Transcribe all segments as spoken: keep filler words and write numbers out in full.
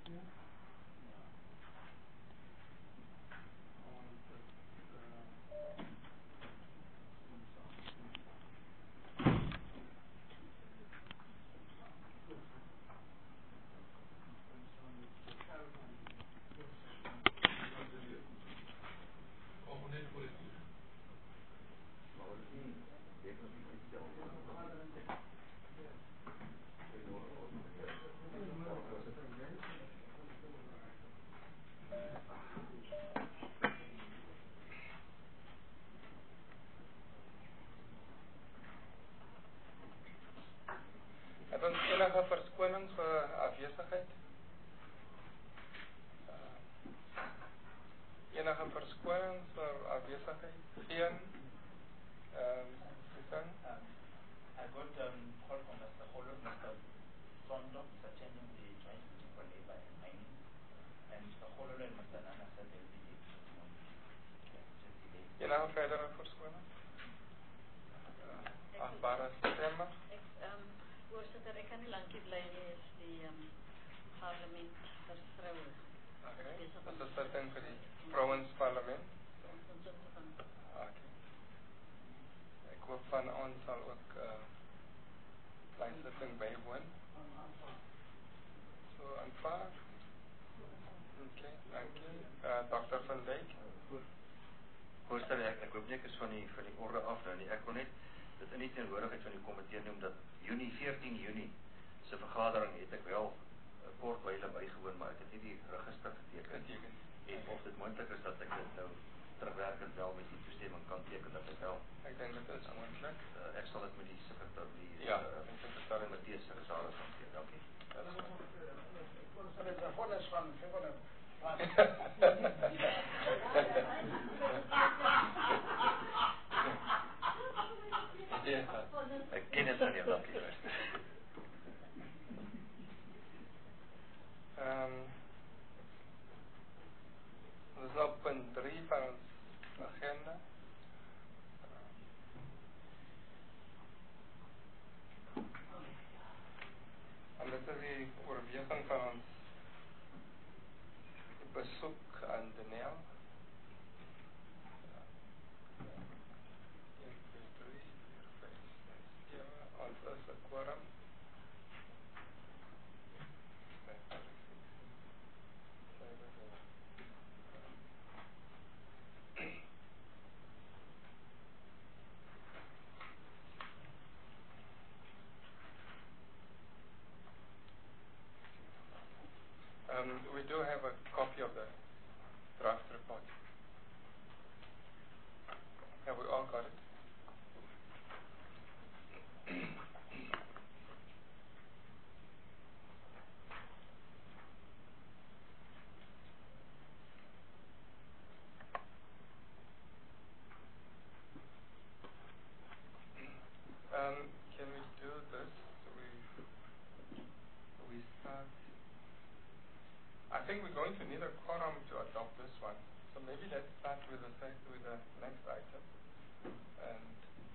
Het ons enige verskoning vir afwesigheid? Uh, enige verskoning vir afwesigheid? Geen? Um, Susan? Um, I got um, call from Mister Holo, Mister Sondo, is attending the joint meeting for labor and mining, and Mister Holo and Mister Nana said they'll be late this morning. Just delayed. Enige verdere verskoning? Uh, Achtbare stemmer? Voorzitter, ik kan niet lang blijven, is die um, parlement voor vrouwen. Okay. Dat is zitting vir die vrouwensparlement? Okay. Ek hoop van ons sal ook uh, klein sitting bywoon. So, aanvaar. Okay, dankie. Uh, Dokter Van Dijk. Voorzitter, ek, ek hoop nie ek is van die, van die orde af nou nie. Ek wil net dit in die teenwoordigheid van die komitee noem dat Junie, veertien Junie se vergadering het ek wel uh, kort wyle bygewoon, maar ek het nie die register geteken. En of dit moontlik is dat ek dit nou terugwerkend wel met die toestemming kan teken dat ek wel. Ek dink dit is moontlik. Uh, ek sal dit met die sekretaris die ja, uh, komitee sekretaris hanteer. Dankie. Dit is 'n vonnis van van Ja. Ek ken dit van jou, dankie. Ehm Dit is nou punt drie van ons agenda. En dit is die oorweging van ons besoek aan Denel. Ons is 'n quorum. Um, we do have a copy of the draft report. Have we all got it? Um, can we do this? We we start. I think we're going to need a quorum to adopt this one. So maybe let's start with the with the next item. And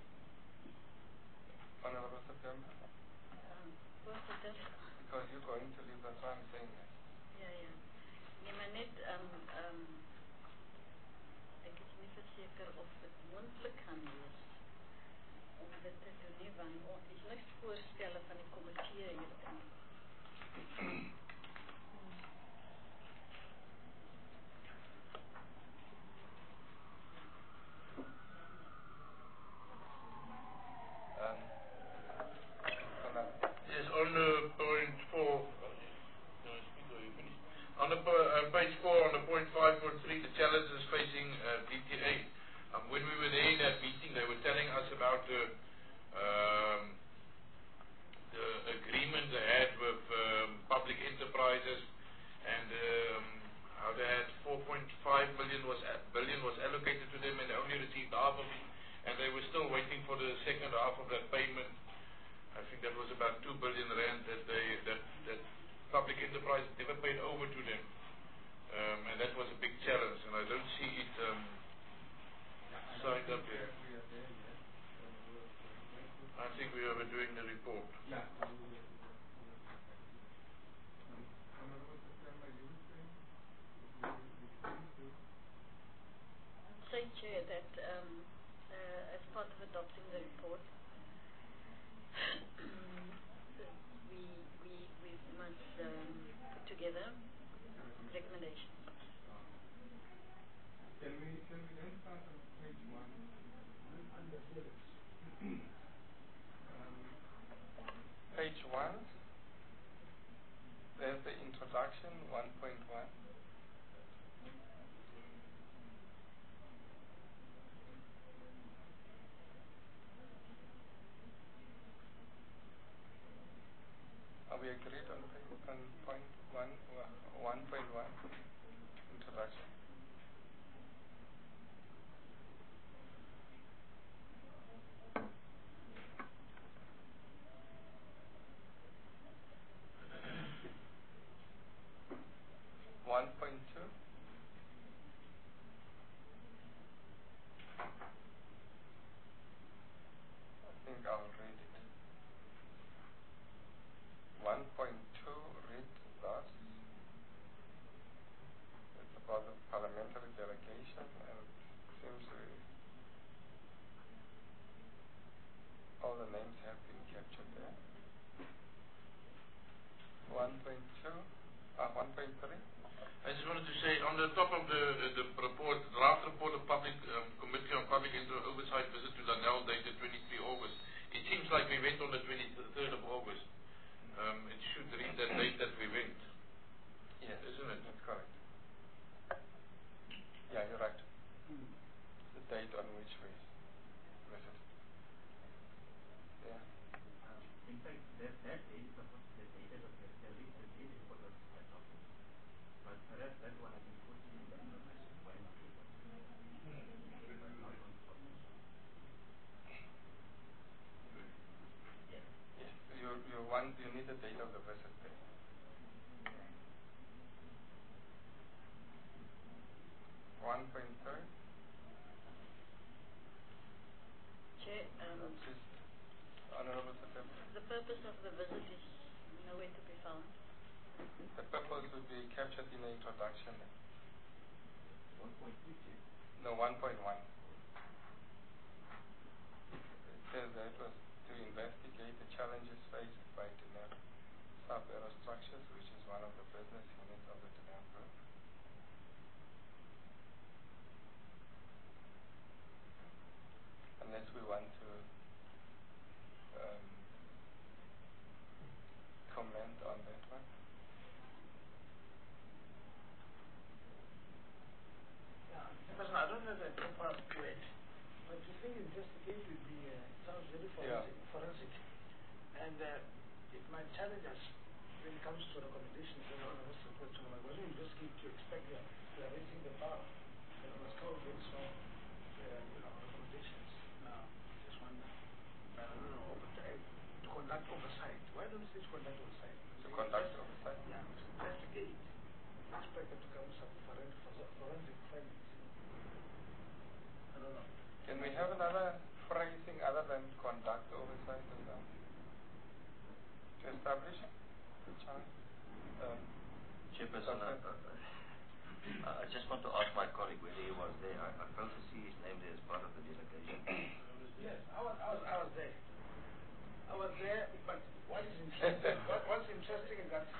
Honorable September. Um, Voorzitter. Because you're going to leave, that's why I'm saying that. Ja, ja. Nee, maar net, um, um, ek is nie verseker of dit moontlik gaan wees om dit te doen nie, want ons is niks voorstelle van die komitee hierin. Yes, on uh, point four, on the uh, page four, on the point five point three, the challenges facing uh, D T A. Um, when we were there in that meeting, they were telling us about the um, the agreement they had with um, public enterprises, and um, how they had four point five billion was billion was allocated to them, and they only received half of it, and they were still waiting for the second half of that payment. I think that was about two billion rand that they that that public enterprise never paid over to them, um, and that was a big challenge. And I don't see it um, signed up here. I think we are doing the report. Yeah. Honorable September, introduction, one point one. Are we agreed on, on point one, one point one, introduction? one point two. I think I'll read it. one point two reads thus. It's about the parliamentary delegation, and it seems to all the names have been captured there. one point two, uh, one point three. I just wanted to say, on the top of the uh, the report, draft report of public um, Committee on Public Inter Oversight visit to Lanel dated twenty-third of August. It seems like we went on the twenty-third of August. Um, it should read that date that we went. Yes, isn't it? that's correct. Yeah, you're right. Hmm. The date on which we visited. Yeah. Uh, in fact, that, that date is supposed to be the date of the, the, the date report was adopted. But perhaps that one has been put in the information when it was but not on the submission. Yes. Yes, you, you want, you need the date of the visit there. one point three. Chair, um, Please, Honorable Secretary. the purpose of the visit is nowhere to be found. The purpose would be captured in the introduction. one point two. No, one point one. It says that it was to investigate the challenges faced by Denel Sub Aerostructures, which is one of the business units of the Denel Group. Unless we want to um, comment on that one. Yeah, Chairperson, I don't know the proper word, but to think investigate would be, uh, sounds very Yeah. forensic, forensic. And uh, it might challenge us when it comes to recommendations. You know, I was supposed to, when you investigate, to expect that we are raising the bar. You know, must come with some, uh, you know, recommendations. Now, just wonder, I don't know, but, uh, to conduct oversight. Why don't you say to conduct oversight? To conduct oversight. Yeah, to investigate. Expect them to come with some forensic, forensic findings. I don't know. Can we have another phrasing other than conduct oversight as well? To establish the chance? Um, Chairperson, uh, uh, I just want to ask my colleague whether he was there. I, I failed to see his name there as part of the delegation. Yes, I was, I was, I was there. I was there, but what is interesting, what, what's interesting is that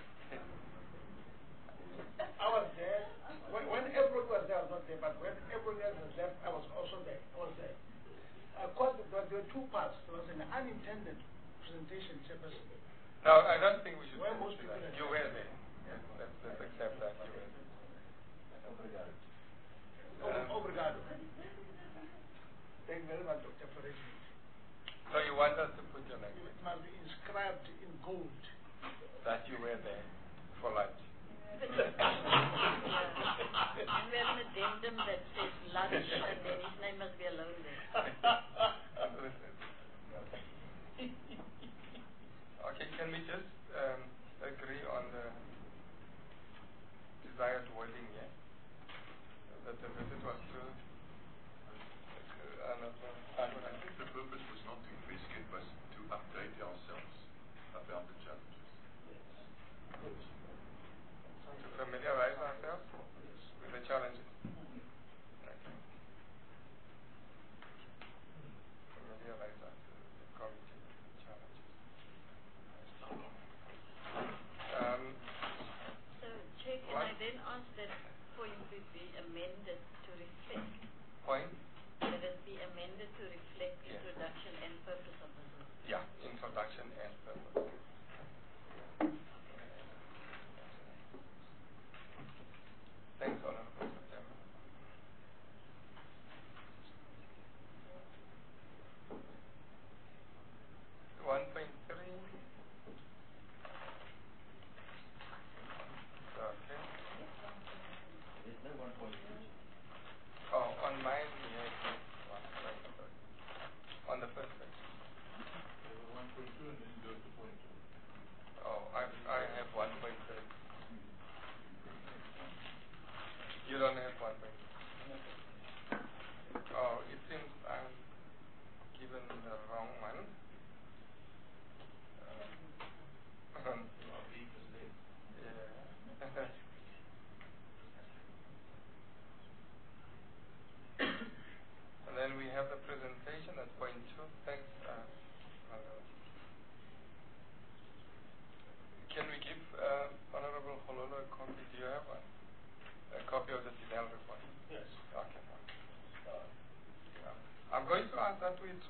I was there, when, when everyone was there, I was not there, but when everyone else was left, I was also there. I was there. Of course, there were two parts. There was an unintended presentation, Chairperson. no, I don't think we should. Where say most people that. are- You were there. Yes, let's, let's accept that you were there. Obrigado. Um, Obrigado. Thank you very much, Doctor Ferretti. So you want us to put your name It must be inscribed in gold. that you were there for lunch. And we have an addendum that says lunch, and then his name must be alone there. Okay, can we just um, agree on the desired wording here? That the visit was to uh, another. I think the purpose was not to investigate, was to update ourselves about the challenges. To familiarize ourselves with the challenges. Okay.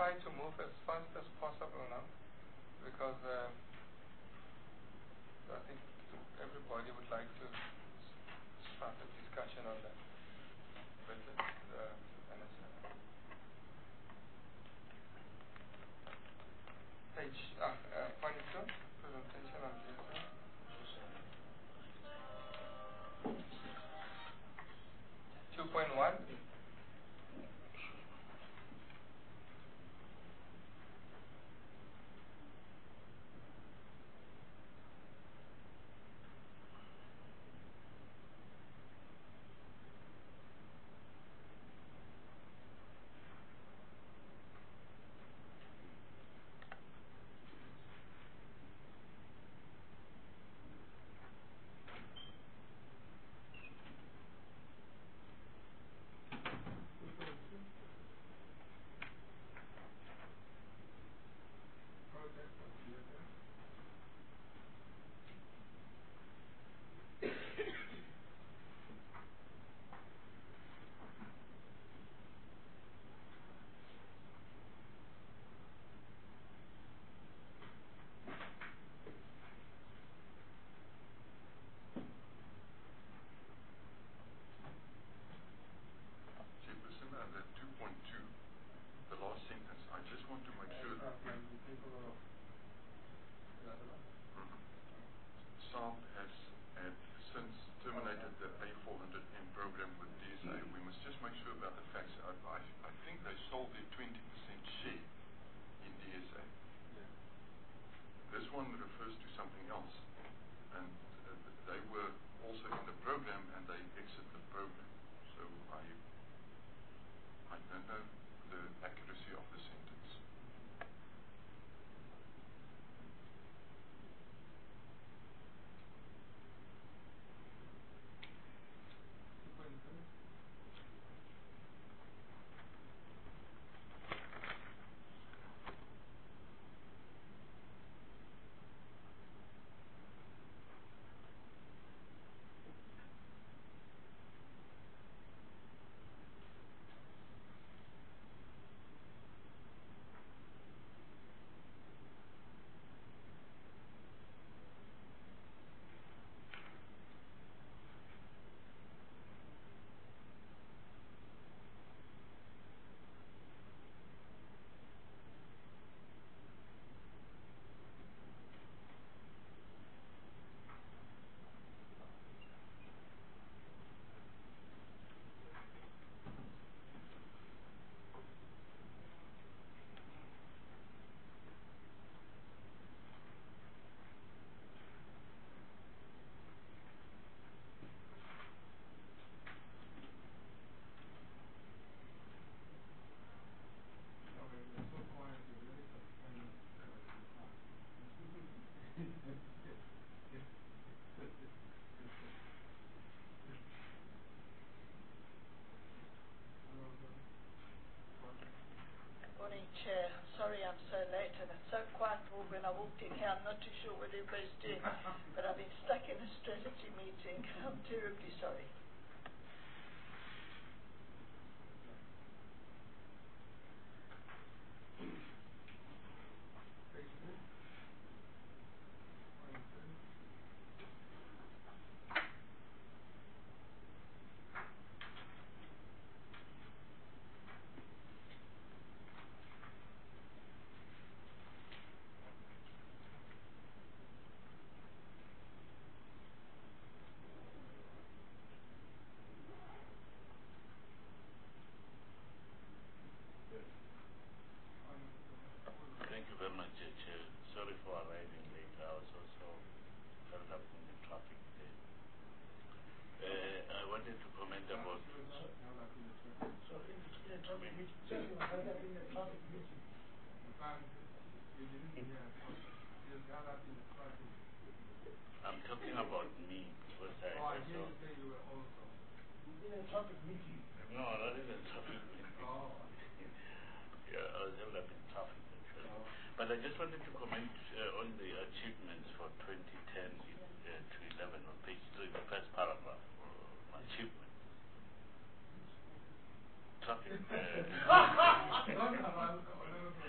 try to move as fast as possible now, because uh, I think everybody would like to start a discussion on that. But uh, page uh, uh, twenty-two, presentation of D S A. two point one. Chair, sorry I'm so late and it's so quiet when I walked in here. I'm not too sure what everybody's doing, but I've been stuck in a strategy meeting. I'm terribly sorry. I'm talking about me because I Oh, I also. hear you say you were also. In a topic meeting. No, not even topic meeting. Oh. Yeah, I was developing traffic actually. Oh. But I just wanted to comment uh, on the achievements for twenty ten uh, to eleven on page three, the first paragraph. Uh, achievement. Traffic. Uh, Talk about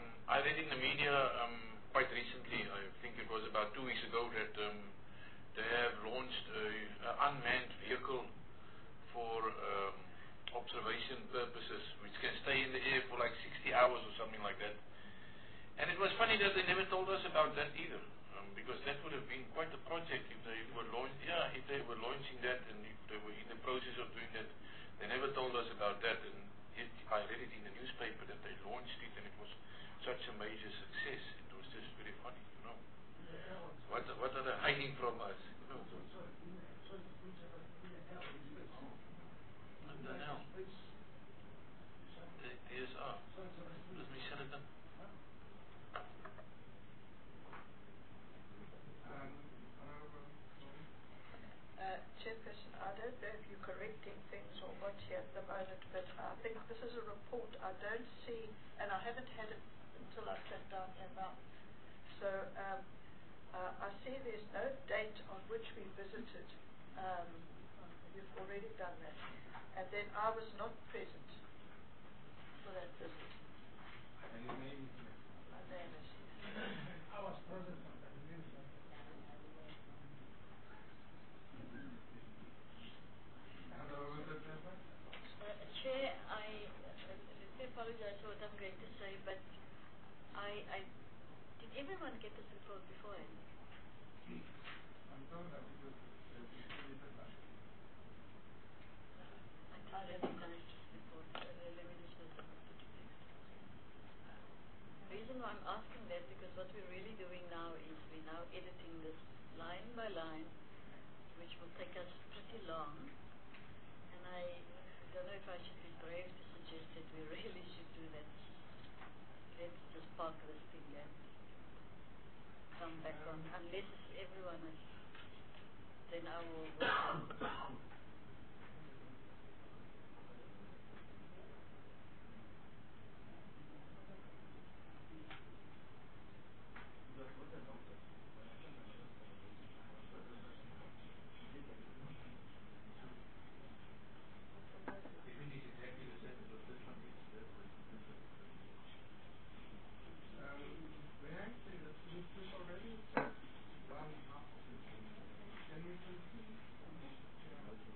I read in the media um, quite recently, I think it was about two weeks ago, that um, they have launched an unmanned vehicle for um, observation purposes, which can stay in the air for like sixty hours or something like that. And it was funny that they never told us about that either, um, because that would have been quite a project if they were launch yeah, if they were launching that and if they were in the process of doing that. They never told us about that, and yet I read it in the newspaper that they launched it, and it was such a major success. It was just very funny, you know. What what are they hiding from us? You know? What the hell? The D S R. Let me shut it down. Uh, Chairperson, I don't know if you're correcting things or what here at the moment, but I think this is a report I don't see, and I haven't had it until I sat down here now. So um, uh, I see there's no date on which we visited. Um, you've already done that. And then I was not present for that visit. And your name is here. My name is here. I was present on that news. Hand over the paper. Uh, Chair, I uh, let me apologize for what I'm going to say, but I, I did everyone get this report beforehand? I'm told that it was uh, distributed last week. I didn't recognize this report. Uh, let me just put it to please. The reason why I'm asking that because what we're really doing now is we're now editing this line by line, which will take us pretty long. And I don't know if I should be brave to suggest that we really should do that. Let's just park this thing and come back on, unless everyone is, then I will work on. One half of it. Can we continue?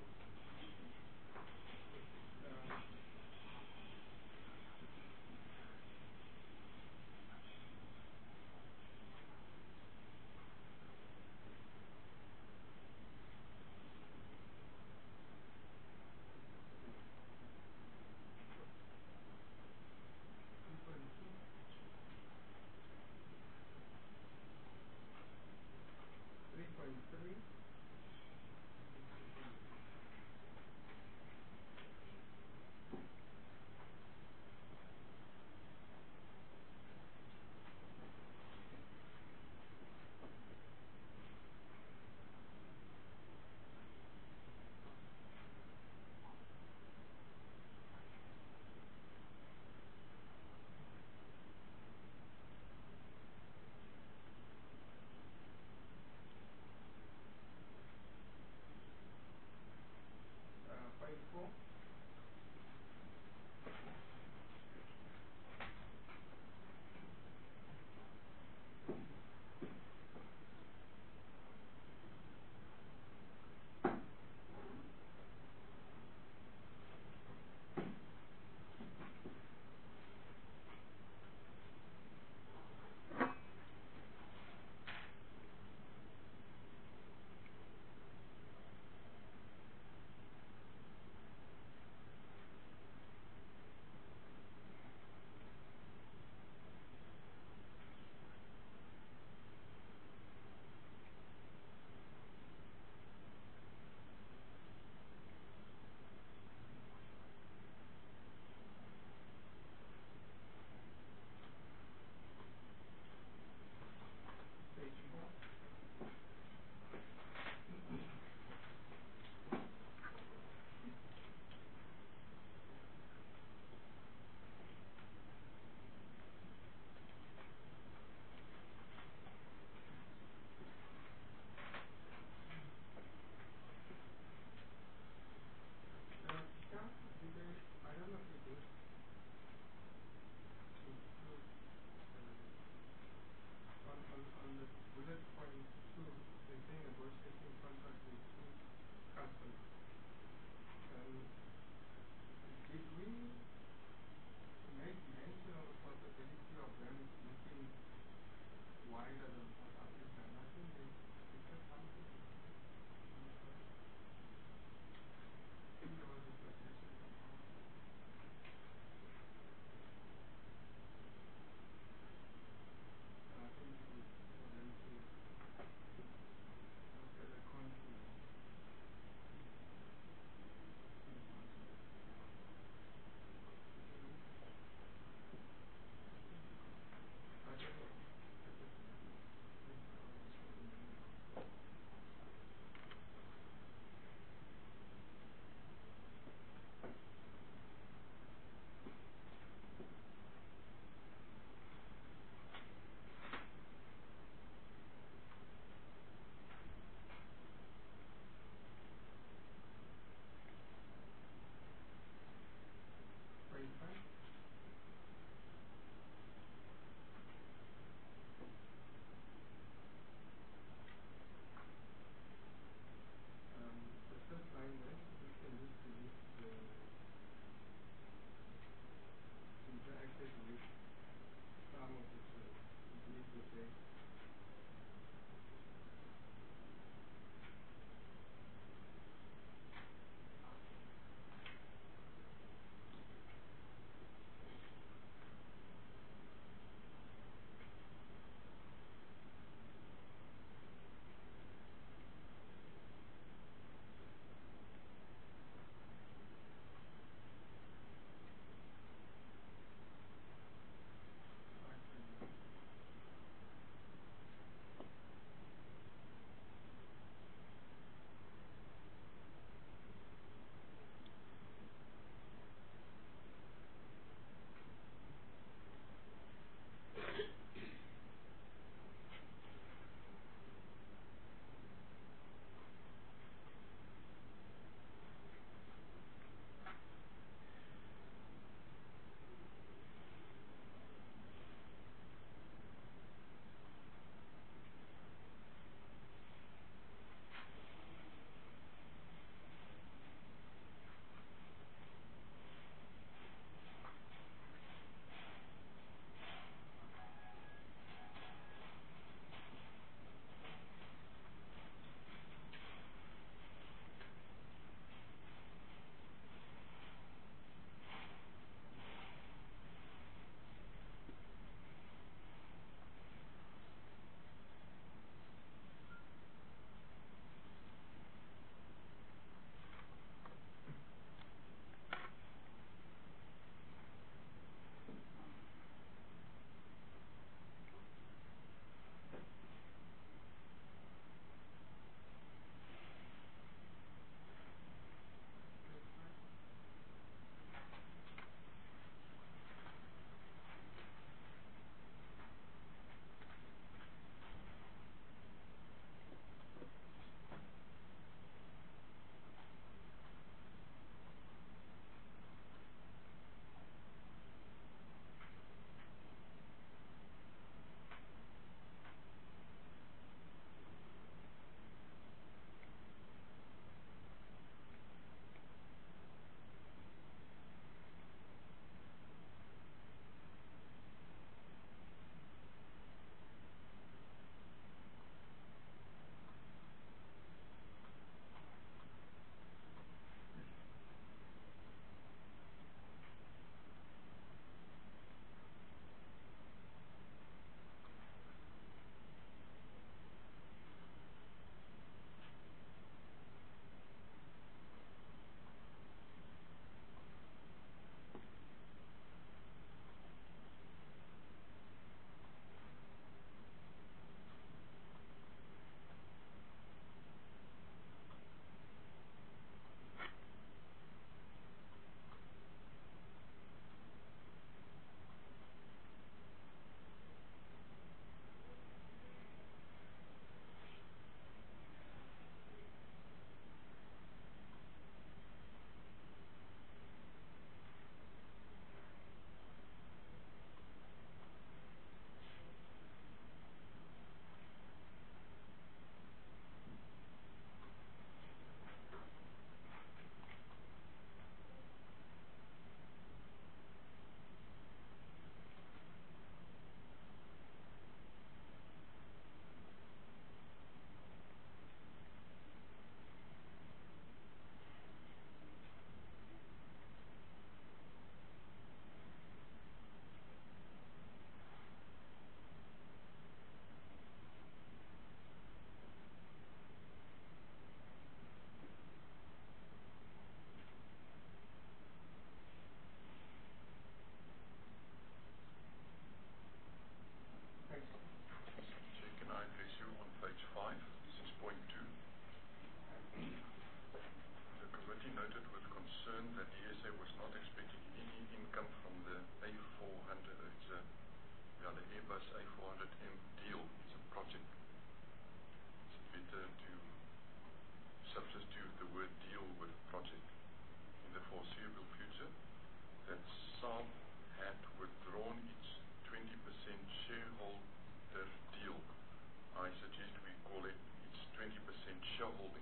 noted with concern that D S A was not expecting any income from the A four hundred. It's a, yeah, the Airbus A four hundred M deal. It's a project. It's better to substitute the word deal with project. In the foreseeable future, that Saab had withdrawn its twenty percent shareholder deal. I suggest we call it its twenty percent shareholding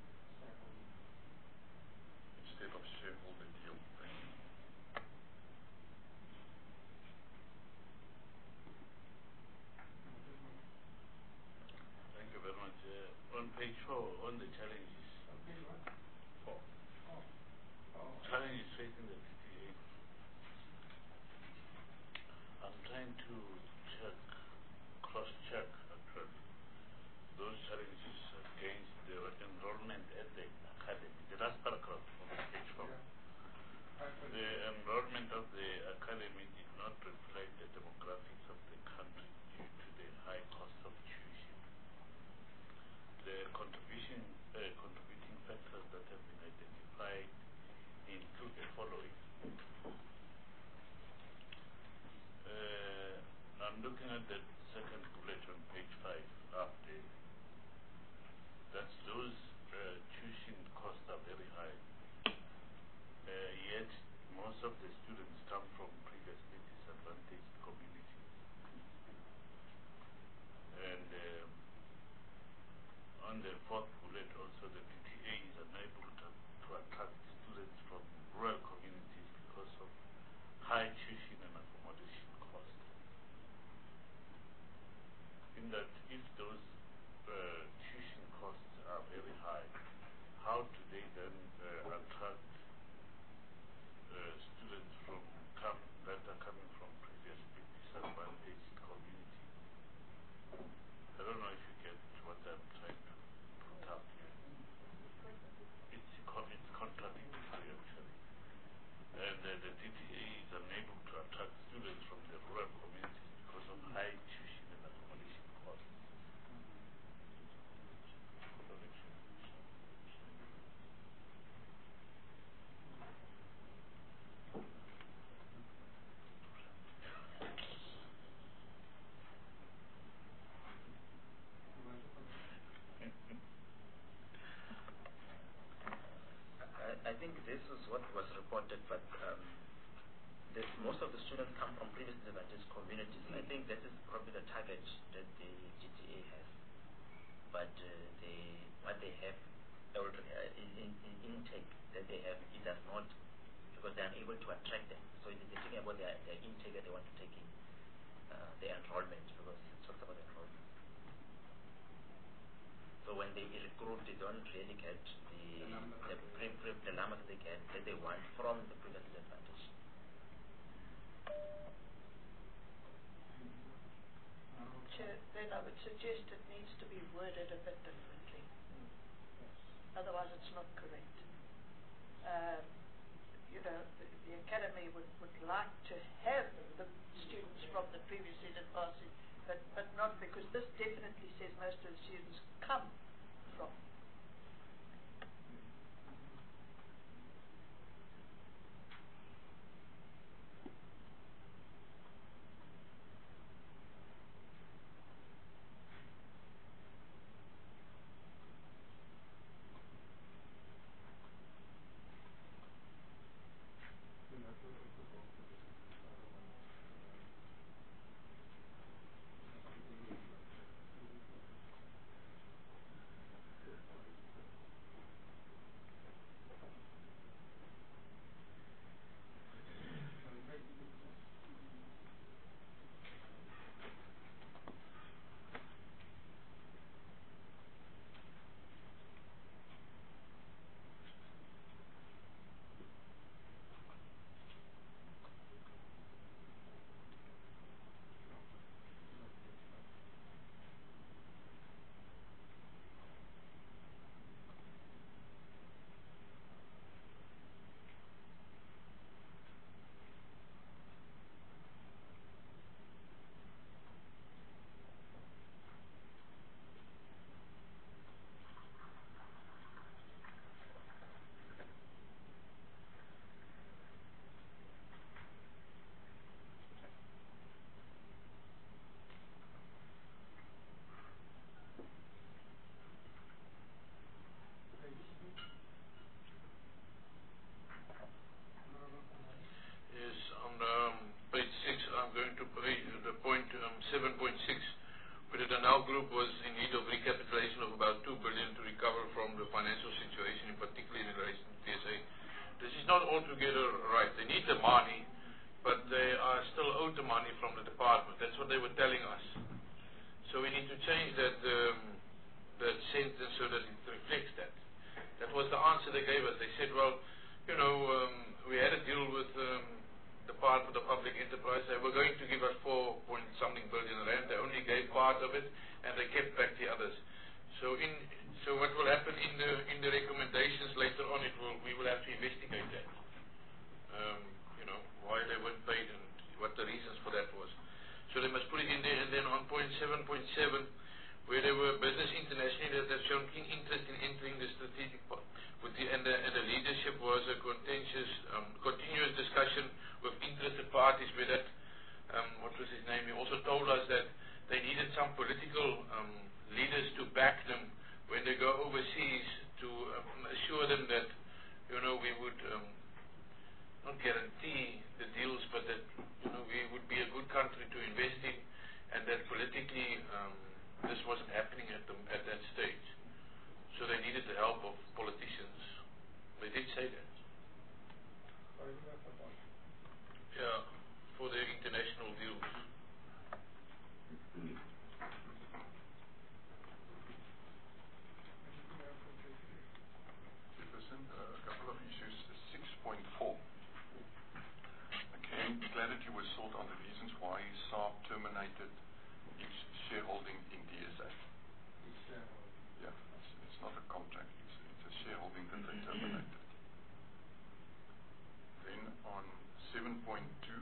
instead of shareholder deal. Thank you. Thank you very much. Uh, on page four, on the challenges. On page what? Four. Oh. Oh. Challenges facing the P T A. I'm trying to check, cross-check actually, those challenges against the enrollment at the academy. The last paragraph of page four. The enrollment of the academy did not reflect the demographics of the country due to the high cost of tuition. The contribution, uh, contributing factors that have been identified include the following. Uh, I'm looking at the second bullet on page five up there. That's those uh, tuition costs are very high. Uh, yet most of the students come from previously disadvantaged communities. And um, on the fourth bullet also, the P T A is unable to, to attract students from rural communities because of high tuition and accommodation costs. In that, if those uh, tuition costs are very high, how do they then uh, attract uh, students from come, that are coming from previously disadvantaged communities? I don't know if you get what I'm trying to put up here. It's, it's contradictory actually. And uh, the T T A is unable to attract students from the rural communities because of high tuition and accommodation costs. I think this is what was reported, but um, this, most of the students come from previous disadvantaged communities. I think that is probably the target that the G T A has. But uh, they, what they have, uh, in, in, in intake that they have, it does not, because they are unable to attract them. So they're thinking about their, their intake that they want to take in, uh, their enrollment, because it talks about enrollment. So when they recruit, they don't really get the the, pre, pre, the numbers they get that they want from the previous disadvantage. Chair, then I would suggest it needs to be worded a bit differently. Otherwise, it's not correct. Uh, you know, the, the academy would, would like to have the students from the previously disadvantaged, but, but not because this definitely says most of the students come from. point six, where the Danao Group was in need of recapitalization of about two billion to recover from the financial situation, in particular in relation to T S A. This is not altogether right. They need the money, but they are still owed the money from the department. That's what they were telling us. So we need to change that um, that sentence so that it reflects that. That was the answer they gave us. They said, well, you know, um, we had a deal with um, the part of the public enterprise. They were going to give us four point something billion rand. They only gave part of it, and they kept back the others. So in so what will happen in the in the recommendations later on? It will we will have to investigate that. Um, you know, why they weren't paid and what the reasons for that was. So they must put it in there. And then on point seven point seven, where there were business internationally that have shown keen interest in entering the strategic part, with the, and, the, and the leadership was a contentious, um, continuous discussion with interested parties where that, um, what was his name, he also told us that they needed some political um, leaders to back them when they go overseas to um, assure them that, you know, we would um, not guarantee the deals, but that, you know, we would be a good country to invest in, and that politically um, this wasn't happening at, the, at that stage. So they needed the help of politicians. They did say that. Yeah, for the international deals. Jefferson, uh, a couple of issues. six point four. Again, clarity was sought on the reasons why S A R B terminated its shareholding in D S A. Yeah, it's, it's not a contract. It's, it's a shareholding that they terminated. Then on seven point two,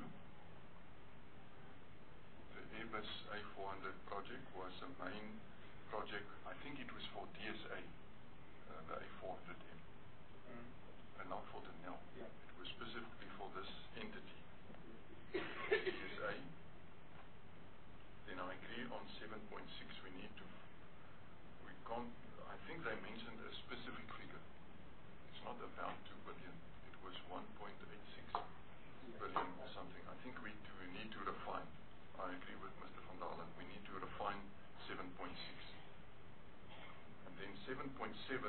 the Airbus A four hundred project was a main project. I think it was for D S A, uh, the A four hundred M, mm. and not for the N E L. Yeah. It was specifically for this entity, D S A. Then I agree on seven point six. We need to. We can't. I think they mentioned a specific figure. It's not about two billion. It was one point eight six billion or something. I think we do, we need to refine. I agree with Mister Van Dalen. We need to refine seven point six. And then seven point seven,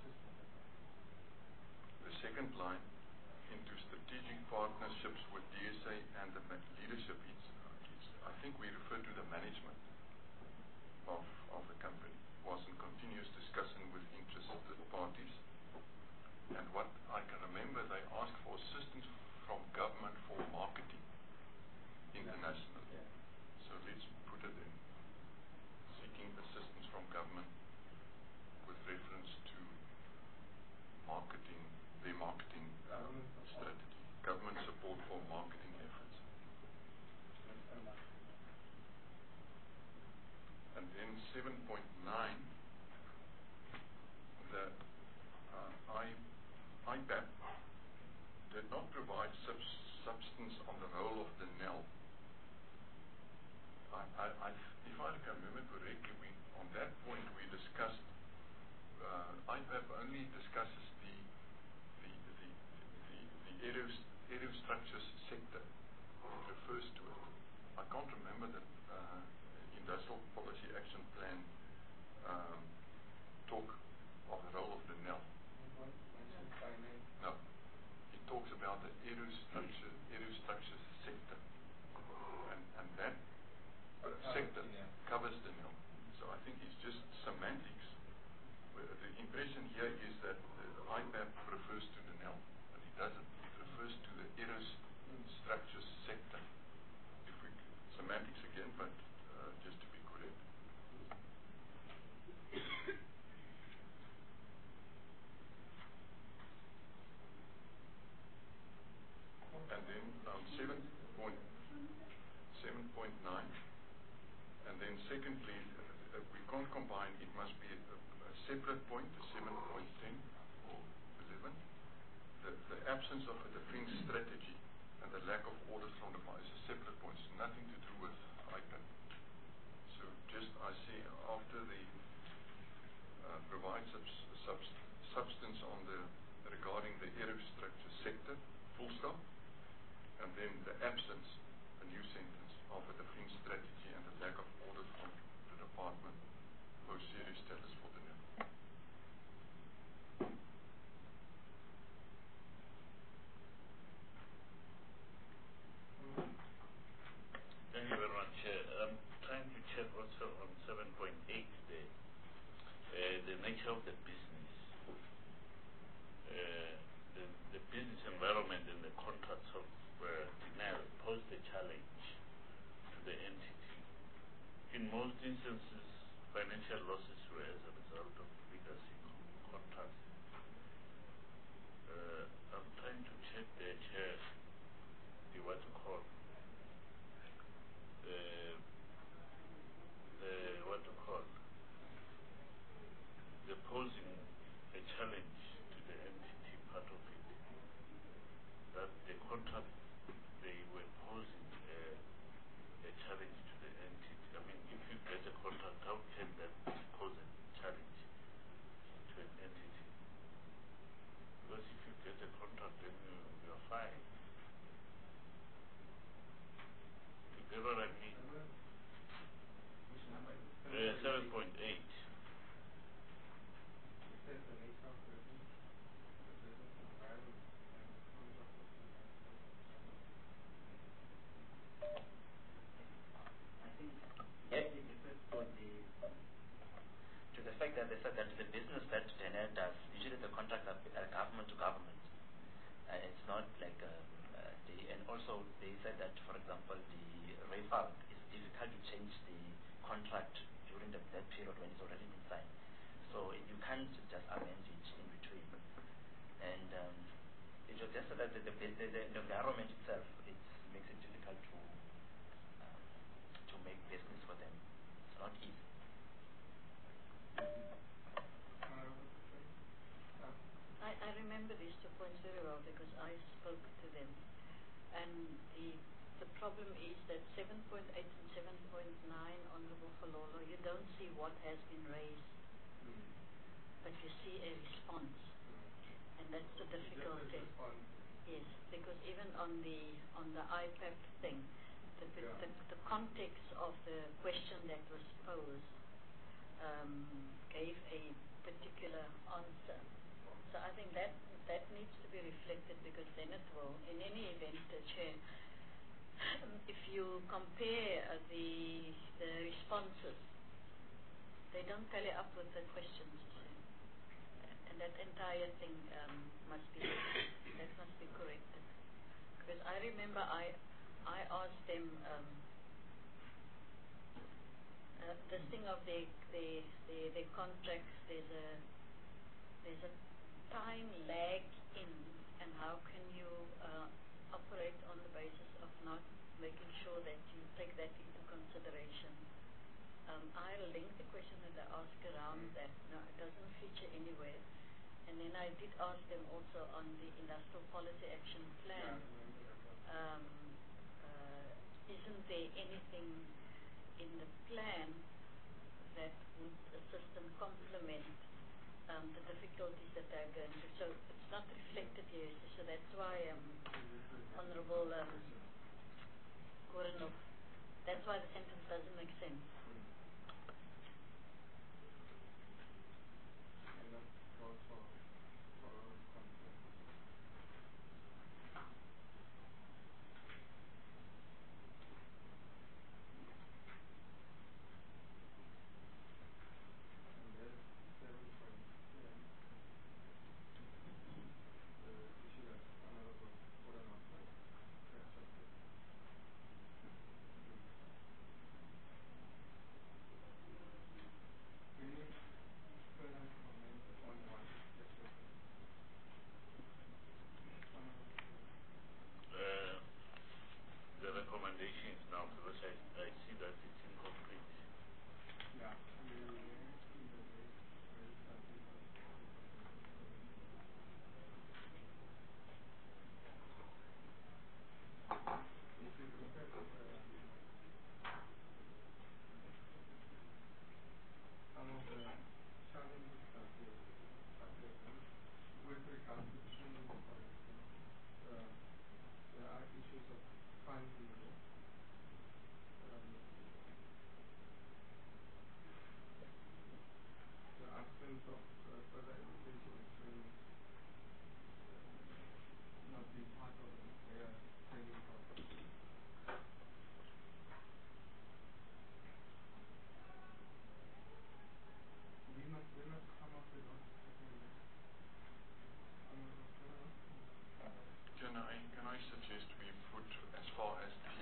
the second line, into strategic partnerships with D S A and the leadership. It's, it's, I think we refer to the management of, of the company. Was in continuous discussion with interested parties. And what I can remember, they asked for assistance from government for marketing internationally. Yeah. So let's put it in. Seeking assistance from government with reference to marketing, their marketing government strategy. Government support for marketing efforts. And then seven point nine, the uh, I, I P A P did not provide sub substance on the role of the N E L. I, I, I, if I can remember correctly, we, on that point we discussed, uh, I P A P only discusses the the the the, the aeros, aerostructures sector. It refers to it. I can't remember the uh, Industrial Policy Action Plan um, talk of the role of the N E L. No, it talks about the aerostructure, aerostructure sector, and and that uh, sector covers the N E L. So I think it's just semantics. The impression here is that the I P A P refers to the N E L, but it doesn't. It refers to the aerostructure sector. If we semantics again, but uh, just to be correct. And then um, seven point seven point nine, and then secondly, uh, we can't combine. It must be a, a separate point, the seven point ten or eleven. The, the absence of a defined strategy and the lack of orders from the market is a separate point. It's nothing to do with I P A P. So just I see after the uh, provide subs, subs, substance on the regarding the aerostructure sector, full stop. And then the absence, a new sentence, of a defined strategy and the lack of orders in most instances, financial losses were as a result of legacy con- contracts. Uh, I'm trying to check the chair, the what to call, the, the what to call, the posing a challenge to the entity part of it, that the contract they were posing a, a challenge to the entity. I mean, if you get a contract, how can that pose a challenge to an entity? Because if you get a contract, then you, you're fine. You get what I mean? Uh, seven point eight. Yes, it refers to the to the fact that they said that the business that Dene does, usually the contracts are uh, government to government. Uh, it's not like um, uh, the and also they said that, for example, the refund is difficult to change the contract during the, that period when it's already been signed. So you can't just amend it in between. And um, it was just that the, the, the, the environment itself it makes it difficult to um, to make business for them. It's not easy. I, I remember these two points very well because I spoke to them. And the the problem is that seven point eight and seven point nine, Honorable Khalolo, you don't see what has been raised, Mm. but you see a response. And that's the difficulty. Yes, because even on the on the I P A C thing, the, the, Yeah. the, the context of the question that was posed um, gave a particular answer. So I think that that needs to be reflected because then it will, in any event, uh, Chair, if you compare uh, the the responses, they don't tally up with the questions, you see. And that entire thing um, must be that must be corrected. Because I remember I I asked them um, uh, this thing of the the the, the contracts. There's a there's a time lag in, and how can you uh, operate on the basis of not making sure that you take that into consideration. Um, I linked the question that I asked around that. No, it doesn't feature anywhere. And then I did ask them also on the Industrial Policy Action Plan. Um, uh, isn't there anything in the plan that would assist and complement um, the difficulties that they're going through? So it's not reflected here. So that's why, um, Honourable um, Korenhoff, that's why the sentence doesn't make sense. Uh, the recommendations now, because I, I see that it's incomplete. Yeah. If you look at uh, some of the challenges that they that they have with regard to training, for instance, uh, there are issues of funding. Um, the absence of uh, further education and training uh, not being part of the entire training process. We must, we must come up with those recommendations. Can I, can I suggest we put as far as P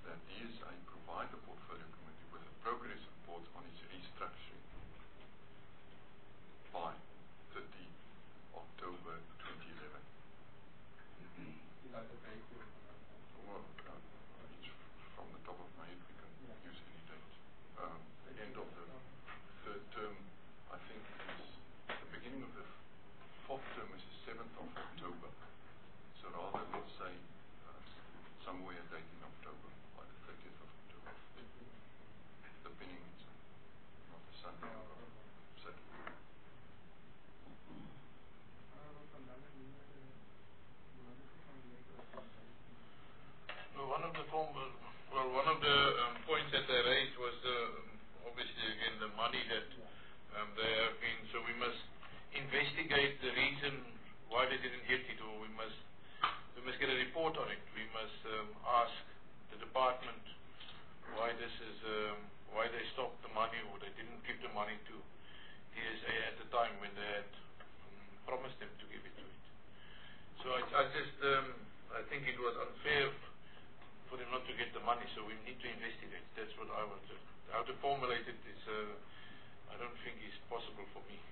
that D S A provide the portfolio committee with a progress report on its restructuring by thirty October twenty eleven. Is that the date? Well, uh, it's from the top of my head, we can Yeah. use any date. Um, the end of the third term, I think, is the beginning of the fourth term is the seventh of October. So rather, let's say uh, somewhere a date in October, by the thirtieth of October. Depending, it's not a Sunday or a Saturday. Well, one of the form, well, one of the um, points that they raised was the, um, obviously again the money that um, they have been. So we must investigate the reason why they didn't get it, or we must we must get a report on it. We must um, ask the department why this is um, why they stopped the money, or they didn't give the money to D S A at the time when they had um, promised them to give it to it. So I, I just um, I think it was unfair for them not to get the money, so we need to investigate. That's what I want to. How to formulate it is, uh, I don't think is possible for me.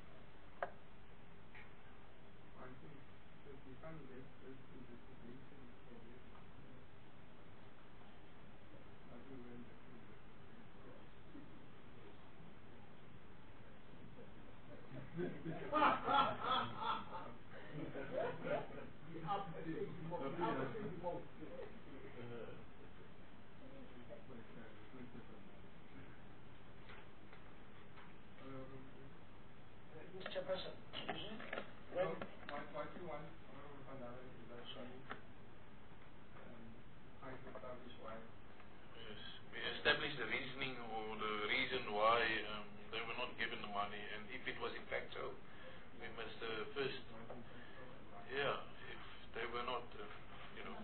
I think that we can't get this investigation for this. That we will Mister Chairperson, Well, what, what you want, Honorable Van Dalen, is that we um, try to establish why. Yes, we establish the reasoning or the reason why um, they were not given the money, and if it was in fact so, we must uh, first, yeah, if they were not, uh, you know.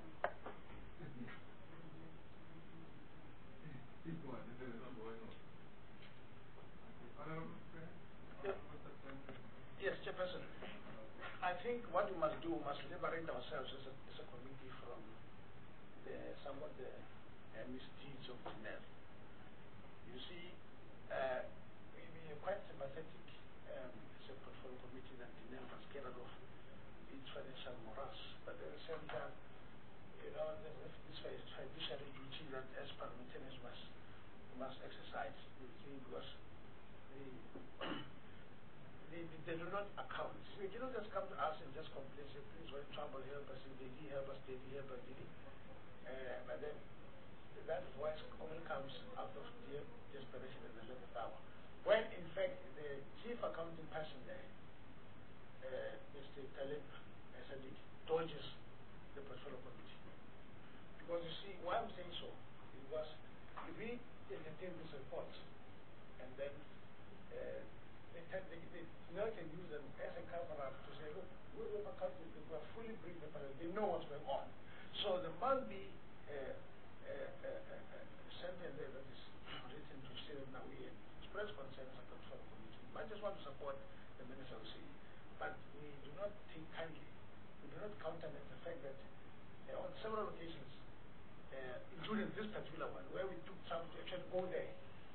Honorable Chair? Honorable Secretary? yes, Chairperson, I think what we must do, we must liberate ourselves as a, as a committee from the, some of the uh, misdeeds of Tinel. You see, uh, we, we are quite sympathetic um, as a portfolio committee that Tinel was scared of its financial morass, but at the same time, you know, there's this fiduciary duty that as parliamentarians must, must exercise, because they, they, they do not account. They do not just come to us and just complain, say, please, we're in trouble, help us, if they did help us, they did help us, did it? Uh, but then that voice only comes out of de desperation and the lack of power. When in fact the chief accounting person there, uh, Mister Talib Sadiq, dodges the portfolio committee. Because you see, why I'm saying so, it was if we entertain this report and then uh, they, can, they, they now can use them as a cover up to say, look, we have accounted, we are fully briefed, they know what's going on. So there must be a, a, a, a, a sentence there that is written to say that now we express concerns at the portfolio committee. I just want to support the Minister of C E, but we do not think kindly, we do not countenance the fact that uh, on several occasions, uh, including this particular one, where we took time to actually go there,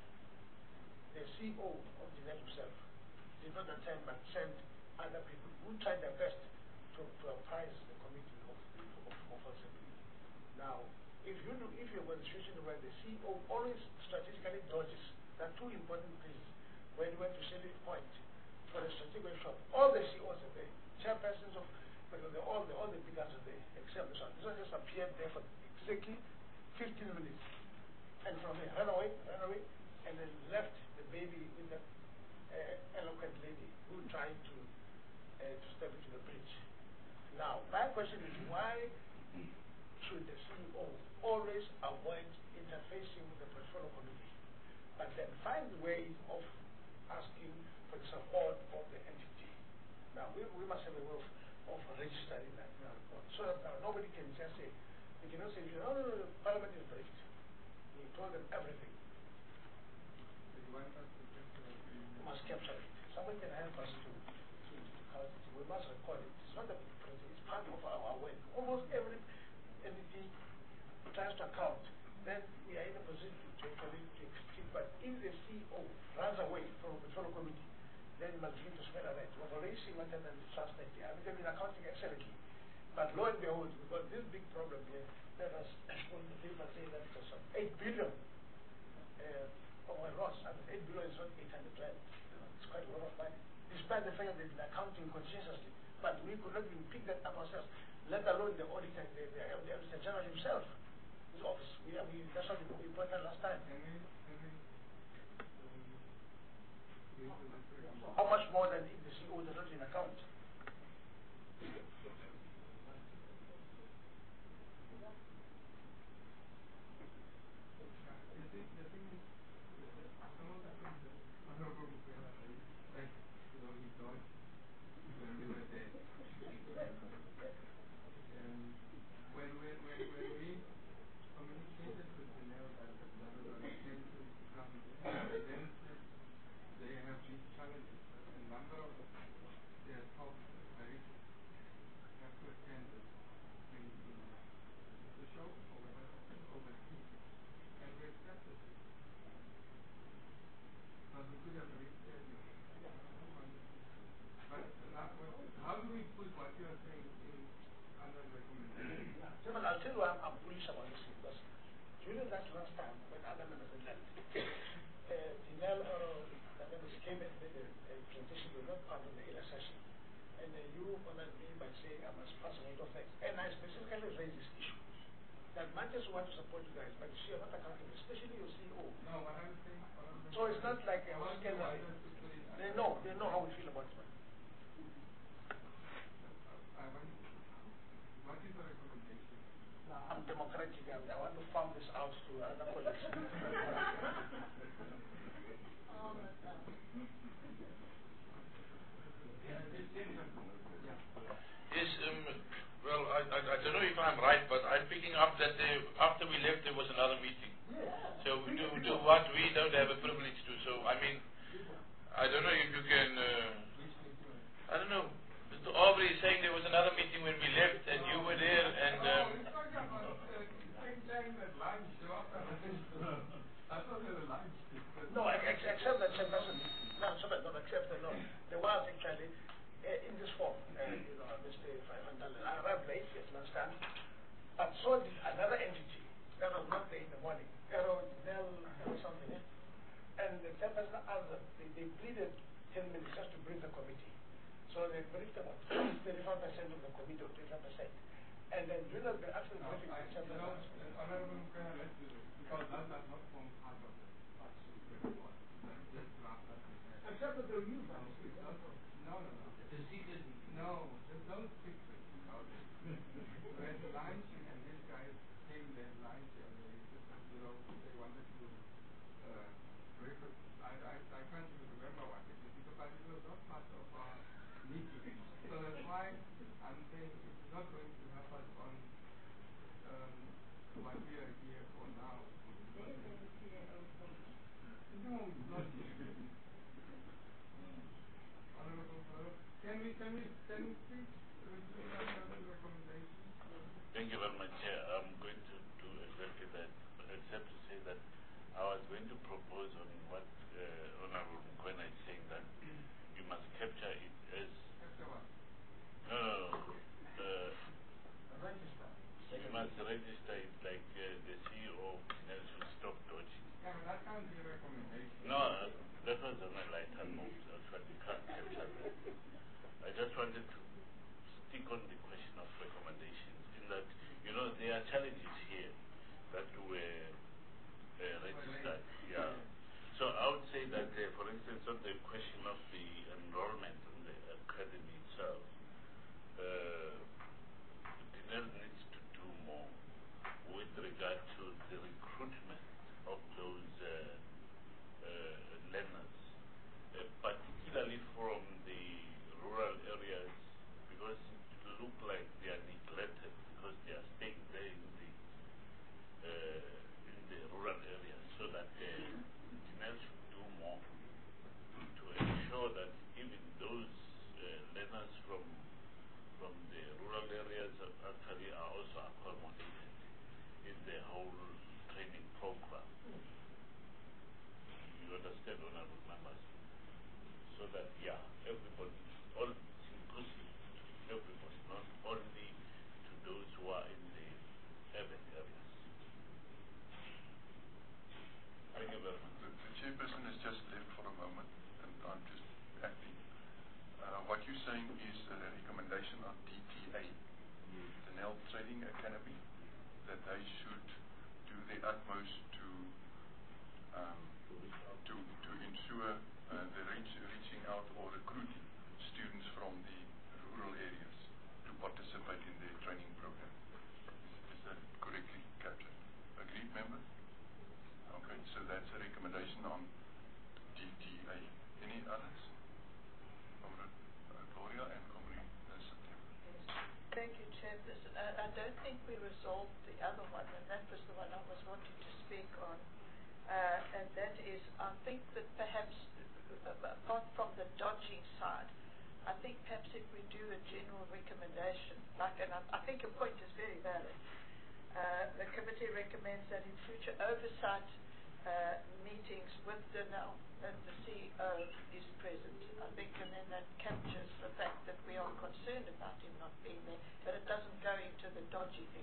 the C E O of the net himself did not attend but sent other people who tried their best to, to apprise the committee of the of, of assembly. Now, if you do, if you're in a situation where the C E O always strategically dodges, there are two important things. When you went to Shelley Point for the strategic workshop, all the C E Os are there, chairpersons of, but the, all the all the big guys are there, except this one. This one just appeared there for exactly fifteen minutes, and from there ran away, ran away, and then left the baby with that uh, eloquent lady who tried to uh, to step into the bridge. Now, my question is, why should the C E O always avoid interfacing with the portfolio committee, but then find ways of asking for the support of the entity? Now, we, we must have a way of, of registering that now, so that now nobody can just say, they cannot say, no, no, no, no, Parliament is briefed. We told them everything. You want us to capture it? We must capture it. Somebody can help us to, to, to count it. We must record it. It's not a it's part of our, our work. Almost every entity tries to account if the C E O runs away from the fellow committee, then you must begin to smell a rat. We've already seen what happened with Trust Net. I mean, they've been accounting excellently. But lo and behold, we've got this big problem here. Let us, when the people say that it was some eight billion uh, oh my loss. I mean, eight billion is not eight hundred rand. You know, it's quite a lot of money. Despite the fact that they've been accounting conscientiously. But we could not even pick that up ourselves, let alone the auditor, the, the, the Auditor General himself, his office. We, we, that's what we pointed out last time. How much more than if the C E O does not in account? I'll tell you why I'm, I'm bullish about this because during that last time when other members had left, uh, Dinel or the members came and made a, a presentation. We were not part of the earlier session. And uh, you honored me by saying I must pass a lot of things. And I specifically raised this issue. That managers want to support you guys, but you are not accountable, especially your C E O. No, what I'm saying, what I'm so it's not like a scandal. They know, they know how we feel about it. I'm democratic. I want to farm this out to other colleagues. Yes, um, well, I, I, I don't know if I'm right, but I'm picking up that they, after we left there was another meeting. So we do, do what we don't have a privilege to. So, I mean, I don't know if you can, uh, I don't know. Mister Aubrey is saying there was another meeting when we left and you were there and... Um, no, except that Chairperson, no, sorry, not except that, no. There was actually, uh, in this form, uh, you know, Mister Van Dalen, I arrived late, yes, last time, but so did another entity that was not there in the morning, Aero, Nell, or something, eh? And the Chairperson answered, they, they pleaded ten minutes just to brief the committee. So they briefed about thirty-five percent of the committee, or thirty-five percent. And then during the actual briefing, the Chairperson... Honorable Colonel, because that does not form part of the report. Just draft that. Except that the review part. No, no, no. The secret. No, just don't fix it. We had lunch and these guys came there lunch and they just, you know, they wanted to uh, brief it. I, I, I can't even remember what it is because it was not part of our meeting. So that's why I'm saying it's not going to help us on um, what we are here for now. think we resolved the other one, and that was the one I was wanting to speak on. Uh, and that is, I think that perhaps, uh, apart from the dodging side, I think perhaps if we do a general recommendation, like, and I, I think your point is very valid. Uh, the committee recommends that in future oversight uh, meetings with Denel, that the C E O is present. I think, and then that captures the fact that we are concerned about him not being there, but it doesn't go into the dodgy thing.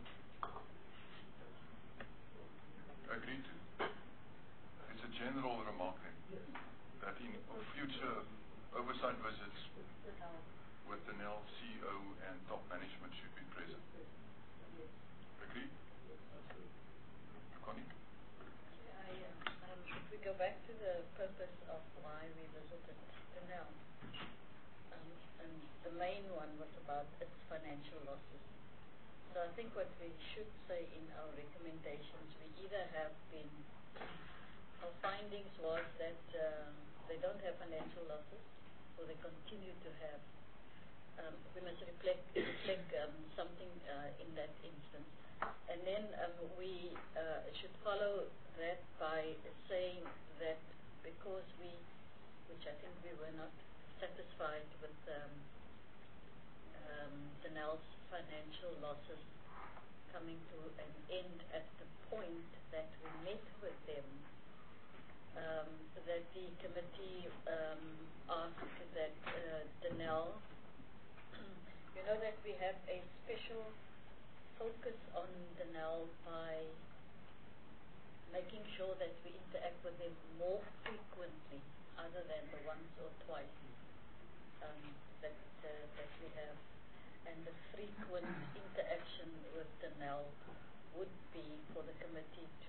Agreed. It's a general remark then, that in future oversight visits with the N E L C E O and top management should be present. Agreed? Connie? I, um, if we go back to the purpose of why we visited the N E L, um, and the main one was about its financial losses. So I think what we should say in our recommendations, we either have been, our findings was that uh, they don't have financial losses, or they continue to have. Um, we must reflect, reflect um, something uh, in that instance. And then um, we uh, should follow that by saying that because we, which I think we were not satisfied with um, um, the N E L's financial losses coming to an end at the point that we met with them, um, that the committee um, asked that uh, the N E L, you know that we have a special focus on the N E L by making sure that we interact with them more frequently, other than the once or twice um, that uh, that we have. And the frequent interaction with the N E L would be for the committee to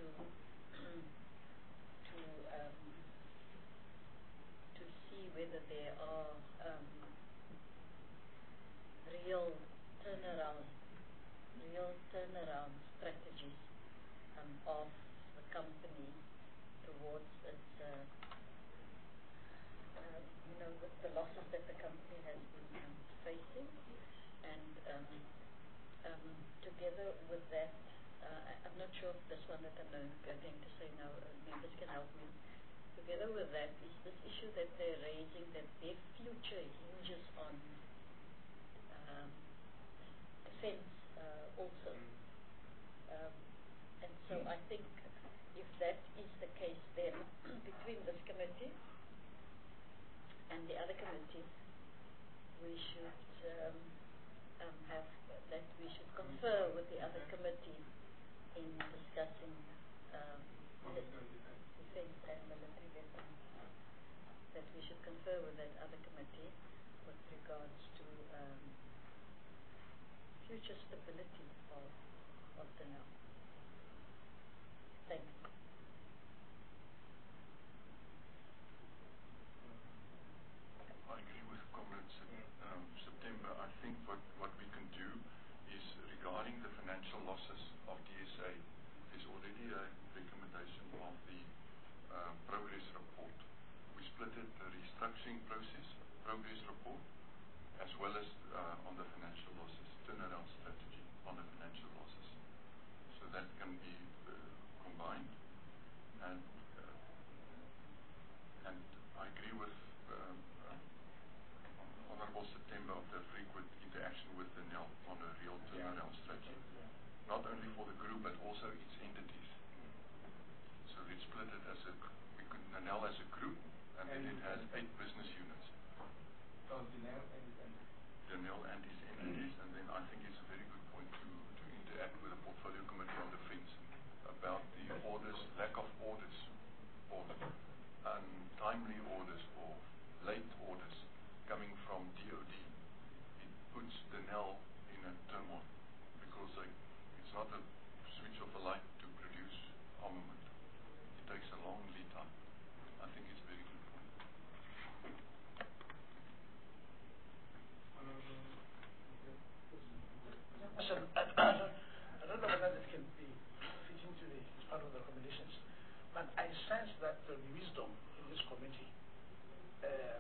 to um, to see whether there are um, real turnaround, real turnaround strategies um, of the company towards its, uh, uh, you know, the, the losses that the company has been um, facing. And um, um, together with that, uh, I, I'm not sure if this one that I'm going to say now, uh, members can help me. Together with that is this issue that they're raising, that their future hinges on um, defense uh, also. Um, and so I think if that is the case, then between this committee and the other committee, we should um, um, have that we should confer with the other committee in discussing um, defense and military weapons. That we should confer with that other committee with regards to um, future stability of of the N E L. Thank you. I agree with comments in um, September. I think what, what we can do is regarding the financial losses of D S A, there's already a recommendation of the uh, progress report. We split it, the restructuring process, progress report, as well as uh, on the financial losses, turnaround strategy on the financial losses. So that can be uh, combined. And uh, and I agree with um, uh, Honorable September of the frequent interaction with the N E L on a real turnaround strategy, not only for the group but also its entities. So let's split it as a we could N E L as a group, and then it has eight business units. So the N E L and its entities. The N E L and its entities, and then I think it's a very good point to to interact with the Portfolio Committee on Defence about the orders, lack of orders, or untimely orders, or late orders coming from D O D. It puts the N E L in a turmoil because like, it's not a switch of a light to produce armament. It takes a long lead time. I think it's a very good point. Question. I don't, I don't know whether this can be fit into the as part of the recommendations, but I sense that there will be wisdom in this committee um,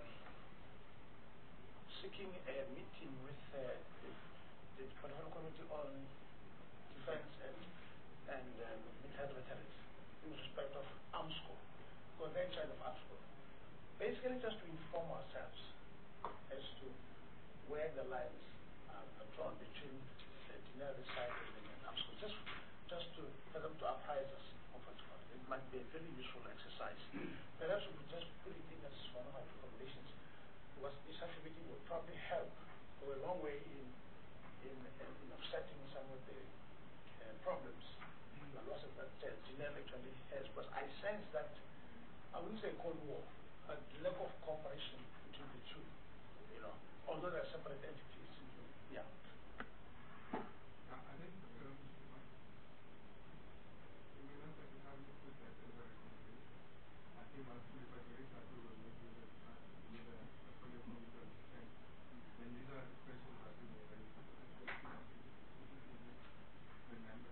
seeking a meeting with uh, the, the Portfolio Committee on defense and, and um, military veterans in respect of AMSCO, because they're in charge of AMSCO. Basically just to inform ourselves as to where the lines are, are drawn between the denial recycling and AMSCO, just, just to, for them to apprise us of what's going on. It might be a very useful exercise. Perhaps we could just put it in as one of our recommendations, because such a meeting would probably help go a long way in, in, in offsetting some of the uh, problems, the losses that uh, Denial actually has. Because I sense that, I wouldn't say Cold War, but lack of cooperation between the two, you know, although they're separate entities. Yeah. Uh, I think um, we may not necessarily put that as a recommendation. I think once we evaluate that, we will meet with the, uh, with the portfolio committee of defense. And these are the questions that we may raise, especially the members.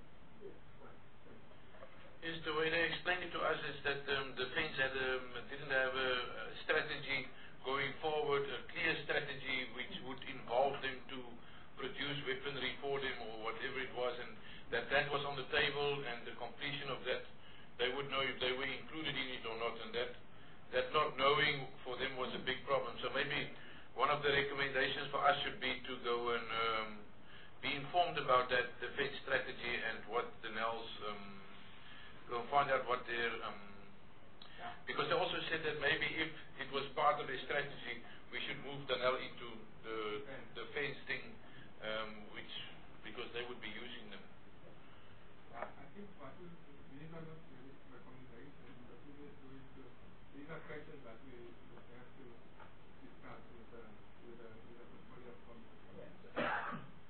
Is the way they explained it to us is that um, the Finns had, um, didn't have a, a strategy going forward, a clear strategy which would involve them to produce weaponry for them or whatever it was, and that that was on the table, and the completion of that, they would know if they were included in it or not, and that that not knowing for them was a big problem. So maybe one of the recommendations for us should be to go and um, be informed about that defense strategy and what the N E L's um, go find out what their, um, because they also said that maybe if it was part of their strategy, we should move the N E L into the, the fence thing, um, which, because they would be using them. Yeah, I think what we, these are not really recommendations, but we need to, to, these are questions that we would have to discuss with the, with the, with the portfolio committee. Yeah.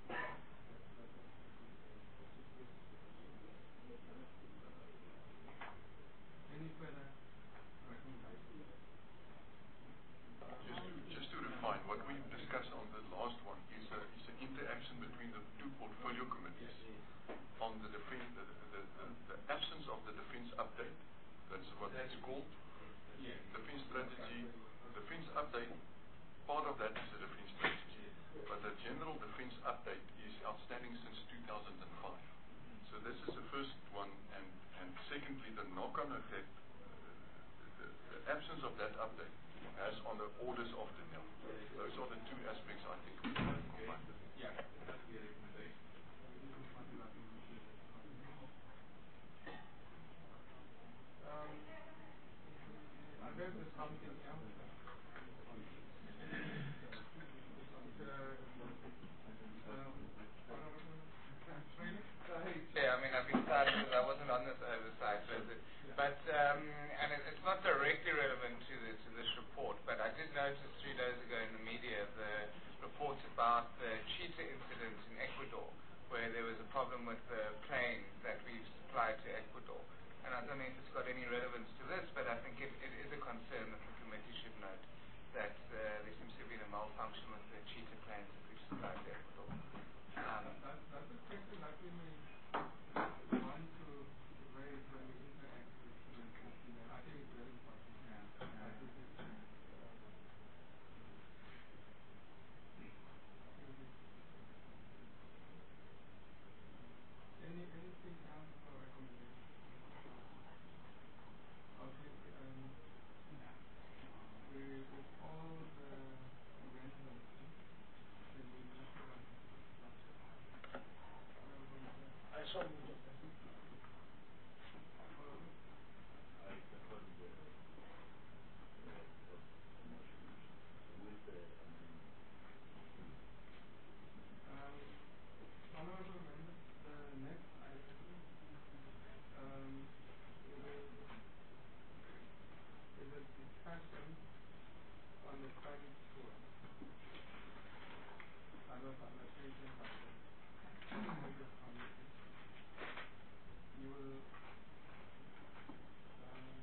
Any further recommendations? Just to, just to refine, what we discussed on the last one is a, is an interaction between the two portfolio committees on the defense, the, the, the, the absence of the defense update, that's what it's called, yes. Defense strategy, defense update, part of that is the defense strategy, but the general defense update is outstanding since two thousand five. So this is the first one, and, and secondly, the knock-on effect, uh, the, the absence of that update has on the orders of the N E L. Those are the two aspects I think we can combine. Yeah, that's the recommendation. Um, I guess there's something else. Yeah, I mean, I've been sad because I wasn't on this oversight, but, it, but um, and it, it's not directly relevant to, the, to this report, but I did notice three days ago in the media the reports about the cheetah incident in Ecuador, where there was a problem with the plane that we've supplied to Ecuador. And I don't know if it's got any relevance to this, but I think it, it is a concern that the committee should note that uh, there seems to have been a malfunction with the cheetah planes that we've supplied to Ecuador. Um, that, that's a question that we may want to raise when we interact with the N E L. I think it's very important. Yeah. I think it's, uh, Any, anything else for recommendation? Okay, um, we, with all the amendments, then we move to the I saw you. I second the motion with the amendment. Um, honorable members, the next item um, is, a, is a discussion on the study tour that was undertaken by the Portfolio Committee. You will um,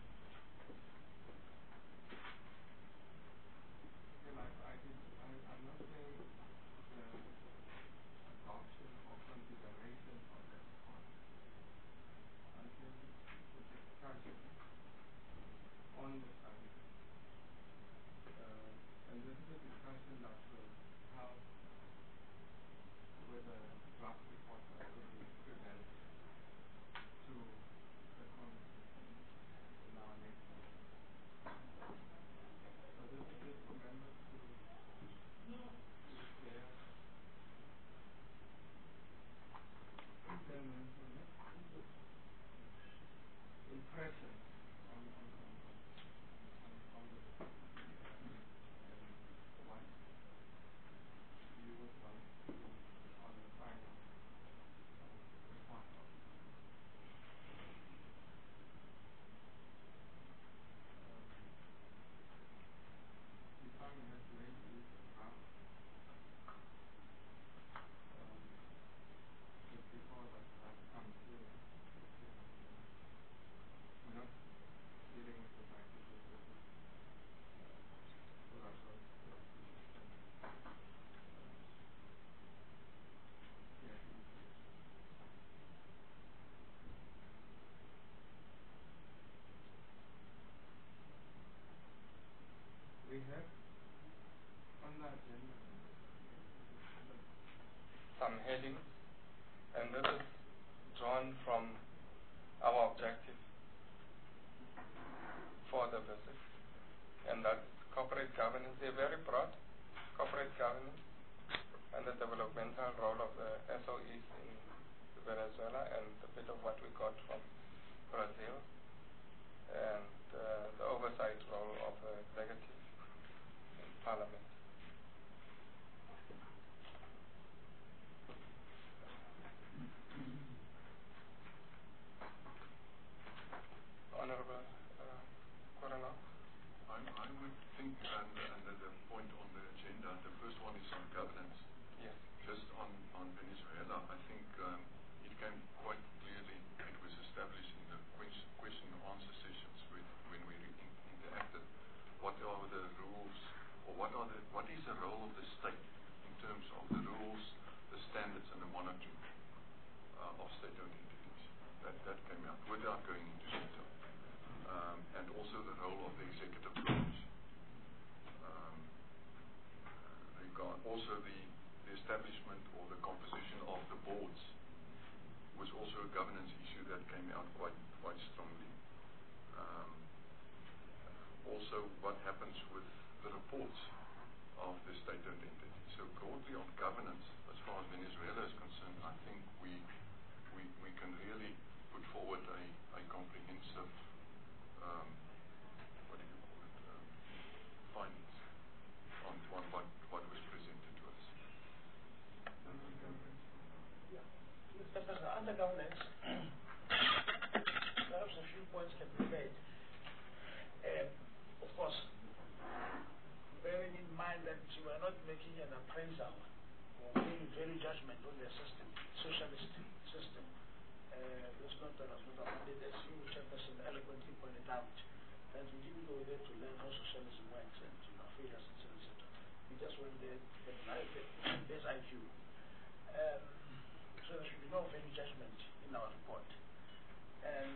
okay, like I did, I, I'm not saying the adoption or consideration of that report. I think the discussion on the study. Uh, and this is a discussion that will help with the draft report that will be prepared. some headings, and this is drawn from our objective for the visit, and that's corporate governance. They're very broad, corporate governance, and the developmental role of the S O Es in Venezuela, and a bit of what we got from Brazil, and uh, the oversight role of the executive in parliament. Honorable uh, Coroner. I, I would think under, under the point on the agenda, the first one is on governance. Yes. Just on, on Venezuela, I think um, it came quite clearly, it was established in the question, question and answer sessions with, when we in, interacted, what are the rules, or what are the, what is the role of the state in terms of the rules, the standards and the monitoring uh, of state-owned entities. That, that came out without going into detail. Um, and also the role of the executive branch. Um, regard also the, the establishment or the composition of the boards was also a governance issue that came out quite quite strongly. Um, also, what happens with the reports of the state-owned entity. So broadly on governance, as far as Venezuela is concerned, I think we we, we can really put forward a, a comprehensive Um, what do you call it, um, findings on, on what, what was presented to us. Yeah. Mister President, under governance, perhaps a few points can be made. Um, of course, bearing in mind that we are not making an appraisal or making value judgment on the system, socialist system. Uh, that's not that was not a mandate, as you, Chairperson, eloquently pointed out, that we didn't go there to learn how socialism works and you know, failures, et cetera, et cetera. We just went there to get an best I Q. Um, so there should be no value judgment in our report. And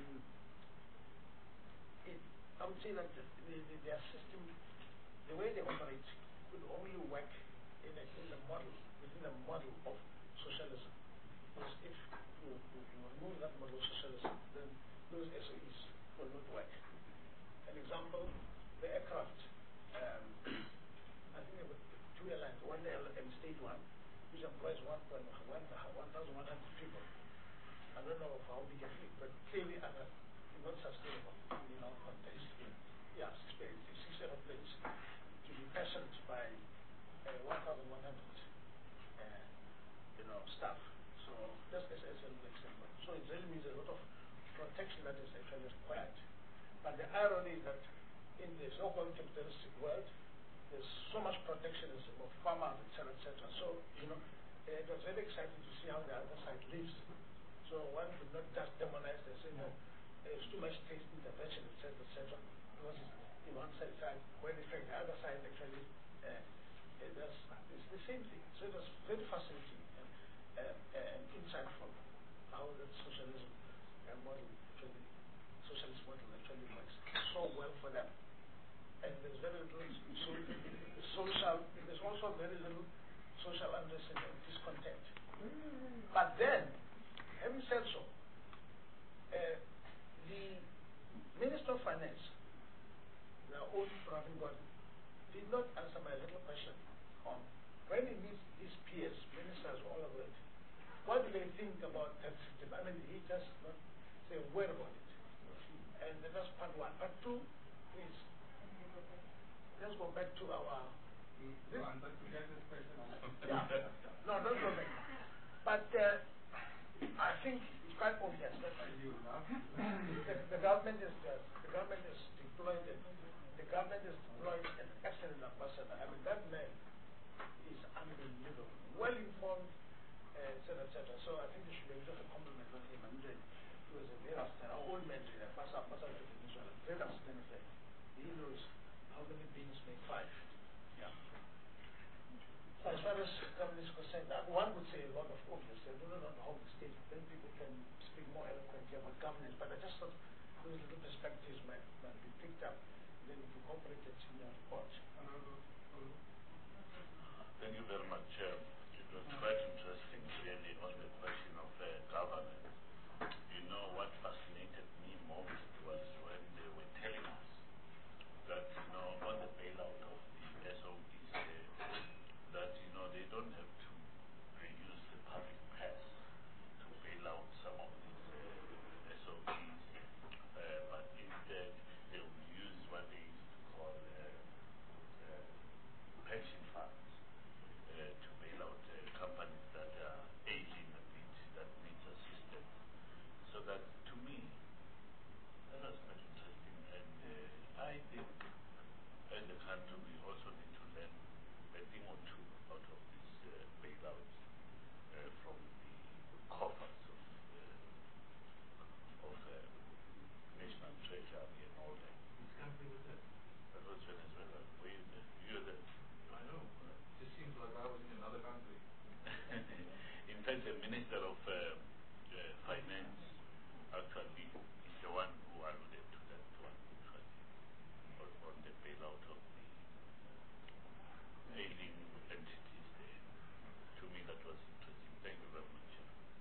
it, I would say that the, the, the, their system, the way they operate, could only work in, a, in the model, within the model of socialism. Because if you, you, you remove that model of socialism, then those S O Es will not work. An example, the aircraft. Um, I think there were two airlines, one airline, State One, which employs one thousand one hundred people. I don't know of how big a fleet, but clearly uh, not sustainable in our context. Yeah, six, six airplanes to be personed by uh, one thousand one hundred uh, you know, staff. So that's as an example. So it really means a lot of protection that is actually required. But the irony is that in the so-called capitalistic world, there's so much protectionism of farmers, et cetera, et cetera. So, you know, it was very exciting to see how the other side lives. So one could not just demonize and say, no, there's too much state intervention, et cetera, et cetera. Because in one side, when in fact the other side actually, uh, it does, it's the same thing. So it was very fascinating. Uh, and insightful how that socialism uh, model actually, socialist model actually works so well for them. And there's very little so, social, there's also very little social unrest and discontent. But then, having said so, uh, the Minister of Finance, the old Pravin Gordhan, did not answer my little question on when he meets his peers, ministers all over it. What do they think about that system? I mean, he just not say a word about it. And that's part one. Part two is, let's go back to our... Mm, to answer to get this question. Yeah. No, don't go back. But uh, I think it's quite obvious that You laugh. the, the government is uh, the government is deployed and the government is deployed an excellent ambassador. I mean, that man is unbelievable, well informed, et cetera, et cetera. So I think there should be just a compliment on him. And uh, he was a very outstanding, old man, ambassador to Venezuela, very outstanding man. He knows how many beans make five. Yeah. So as far as government is concerned, uh, one would say a lot of obvious. I do not know how the state, then people can speak more eloquently about governance. But I just thought those little perspectives might, might be picked up, then incorporated in your report. Honorable, that was interesting. Thank you very much.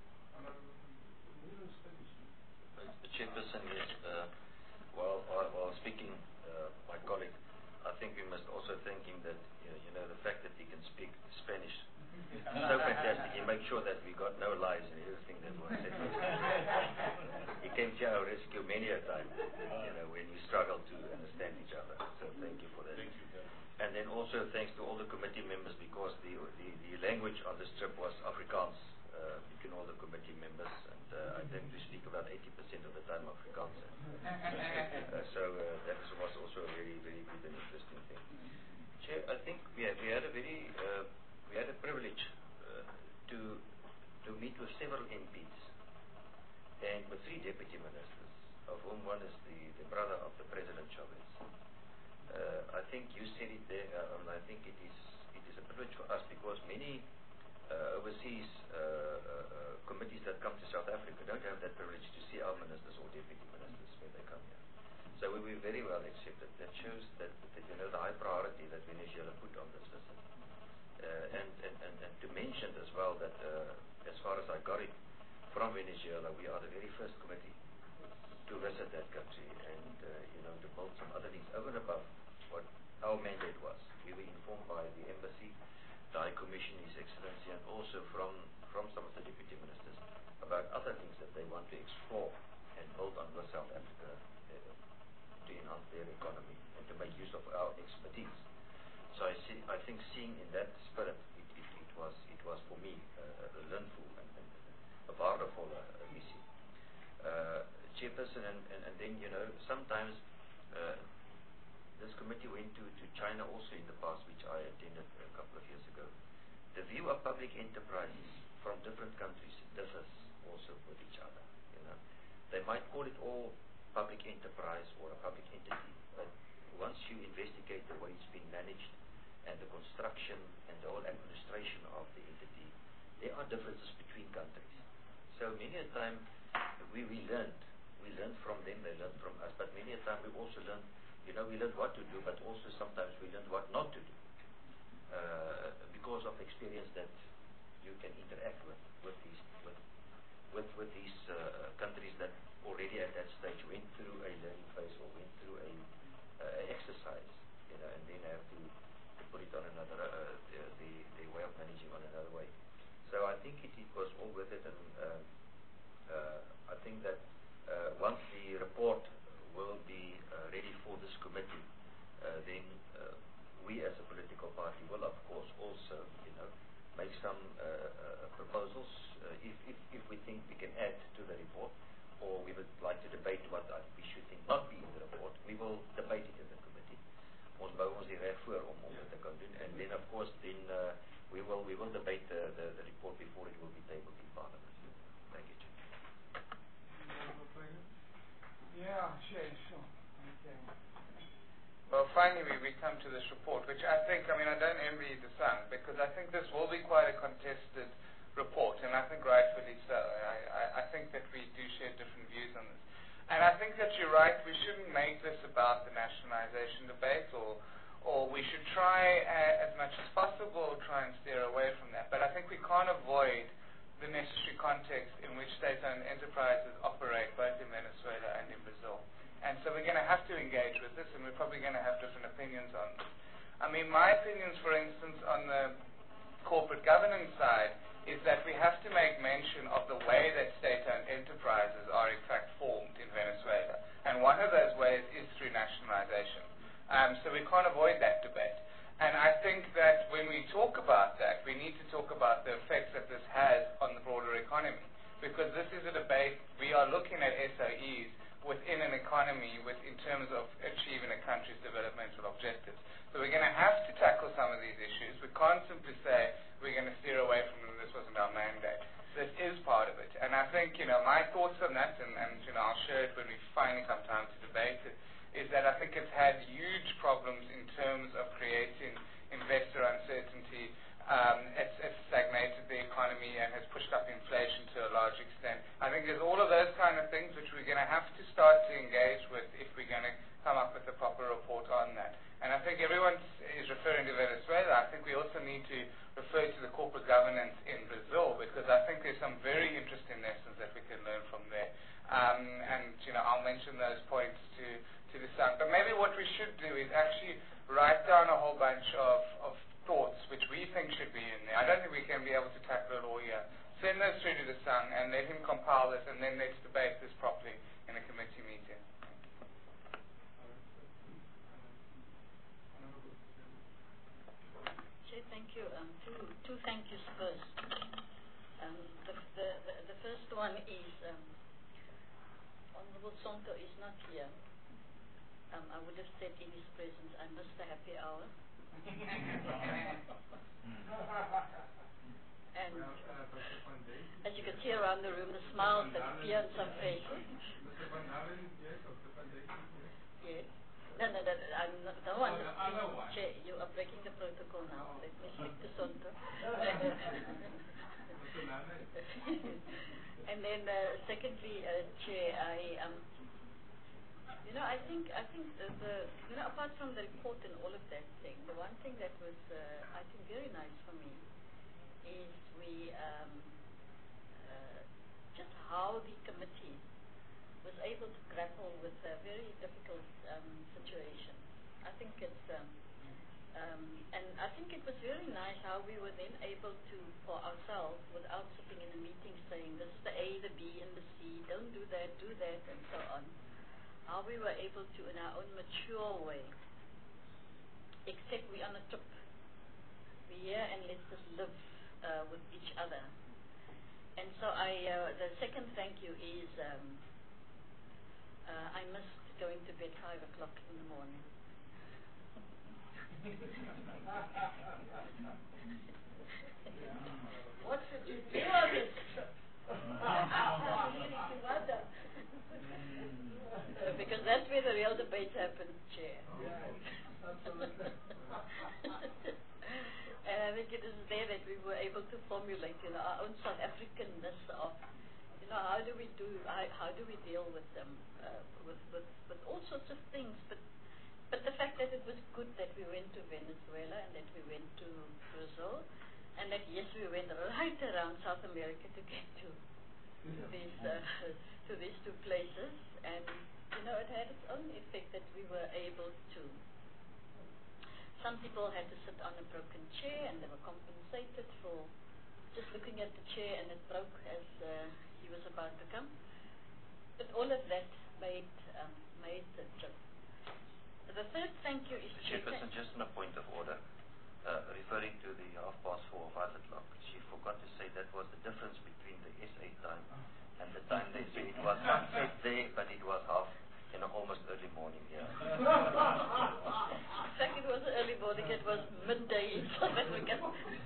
The Chairperson, yes. Uh, while, while, while speaking, uh, my colleague, I think we must also thank him that, you know, you know the fact that he can speak Spanish is so fantastic. He makes sure that we got no lies in everything that was said. He came to our rescue many a time, you know, when we struggled to understand each other. So thank you for that. Thank you. And then also thanks to all the committee members, because the the, the language on this trip was Afrikaans uh, between all the committee members, and uh, I think we speak about eighty percent of the time Afrikaans. uh, so uh, that was also a very, very good and interesting thing. Chair, I think we had, we had a very uh, we had a privilege uh, to to meet with several M Ps and with three deputy ministers, of whom one is the, the brother of the President Chavez. Uh, I think you said it there, uh, and I think it is it is a privilege for us, because many uh, overseas uh, uh, uh, committees that come to South Africa don't have that privilege to see our ministers or deputy ministers when they come here. So we were very well accepted. That shows that, that you know the high priority that Venezuela put on this visit. Uh, and, and, and, and to mention as well that uh, as far as I got it from Venezuela, we are the very first committee to visit that country, and uh, you know to build some other things over and above what our mandate was. We were informed by the embassy, the High Commission, His Excellency, and also from, from some of the deputy ministers about other things that they want to explore and build on with South Africa uh, to enhance their economy and to make use of our expertise. So I see, I think seeing in that spirit, it, it, it was it was for me uh, a learnful and, and a wonderful uh, visit. Uh, Chairperson, and, and, and then, you know, sometimes uh, this committee went to, to China also in the past, which I attended a couple of years ago. The view of public enterprises from different countries differs also with each other, you know. They might call it all public enterprise or a public entity, but once you investigate the way it's being managed and the construction and the whole administration of the entity, there are differences between countries. So many a time we, we learned We learn from them, they learn from us. But many a time we also learn, you know, we learn what to do, but also sometimes we learn what not to do. Uh, because of experience that you can interact with, with these, with, with, with these uh, countries that already at that stage went through a learning phase or went through a uh, exercise, you know, and then have to, to put it on another, uh, the, the, the way of managing on another way. So I think it, it was all worth it, and uh, uh, I think that Uh, once the report will be uh, ready for this committee, uh, then uh, we as a political party will of course also, you know, make some uh, uh, proposals uh, if, if, if we think we can add to the report, or we would like to debate what uh, we should think not be in the report. We will debate it in the committee. Ons bou ons die reg voor om, om dit te kan doen, and then of course then uh, we will we will debate the, the, the report before it will be tabled in Parliament. Thank you, Chair. Yeah, sure, sure. Okay. Well, finally we, we come to this report, which I think, I mean, I don't envy the Sun, because I think this will be quite a contested report, and I think rightfully so. I, I, I think that we do share different views on this. And I think that you're right, we shouldn't make this about the nationalization debate, or or we should try uh, as much as possible try and steer away from that. But I think we can't avoid the necessary context in which state-owned enterprises operate both in Venezuela and in Brazil. And so we're going to have to engage with this, and we're probably going to have different opinions on this. I mean, my opinions, for instance, on the corporate governance side is that we have to make mention of the way that state-owned enterprises are in fact formed in Venezuela. And one of those ways is through nationalization. Um, so we can't avoid that debate. And I think that when we talk about that, we need to talk about the effects that this has on the broader economy. Because this is a debate, we are looking at S O Es within an economy with, in terms of achieving a country's developmental objectives. So we're going to have to tackle some of these issues. We can't simply say we're going to steer away from them, this wasn't our mandate. This is part of it. And I think, you know, my thoughts on that, and, and you know, I'll share it when we finally come time to debate it, is that I think it's had huge problems in terms of creating investor uncertainty. Um, it's, it's stagnated the economy and has pushed up inflation to a large extent. I think there's all of those kind of things which we're going to have to start to engage with if we're going to come up with a proper report on that. And I think everyone is referring to Venezuela. I think we also need to refer to the corporate governance in should do is actually write down a whole bunch of, of thoughts which we think should be in there. I don't think we can be able to tackle it all here. Send those through to the Sun and let him compile this, and then let's debate this properly in a committee meeting. Chair, thank you. Um, two, two thank yous first. Um, the, the, the, the first one is um, Honorable Sonto is not here. Um, I would have said in his presence, I missed the happy hour. And Well, uh, Doctor Van Dijk. as you can see around the room, the smiles that appear on some faces. Mister Van Dalen is here, Doctor Van Dijk is here. Yes. No, no, no, I'm not, don't want Oh, to the other one. Chair, you are breaking the protocol now. Oh. Let me speak to Sonto. Mister Nana is here. And then, uh, secondly, uh, Chair, I um, you know, I think I think the, the you know, apart from the report and all of that thing, the one thing that was uh, I think very nice for me is we um, uh, just how the committee was able to grapple with a very difficult um, situation. I think it's um, um, and I think it was very nice how we were then able to, for ourselves, without sitting in a meeting saying this is the A, the B, and the C, don't do that, do that, and so on. How we were able to, in our own mature way, except we're on a trip, we're here and let's just live uh, with each other. And so I, uh, the second thank you is um, uh, I missed going to bed five o'clock in the morning. What should you do on this trip? Because that's where the real debate happens, Chair. And I think it is there that we were able to formulate, you know, our own South Africanness of, you know, how do we do, how, how do we deal with them, uh, with, with, with all sorts of things. But, but the fact that it was good that we went to Venezuela and that we went to Brazil, and that yes, we went right around South America to get to, to these uh, to these two places, and you know, it had its own effect that we were able to. Some people had to sit on a broken chair, and they were compensated for just looking at the chair, and it broke as uh, he was about to come. But all of that made um, made the trip. The third thank you is Chairperson, just on a point of order, uh, referring to the half past four or five o'clock, she forgot to say that was the difference between the S A time and the time they say it was sunset there, but it was half, you know, almost early morning here. In fact, it was early morning, it was midday in South Africa.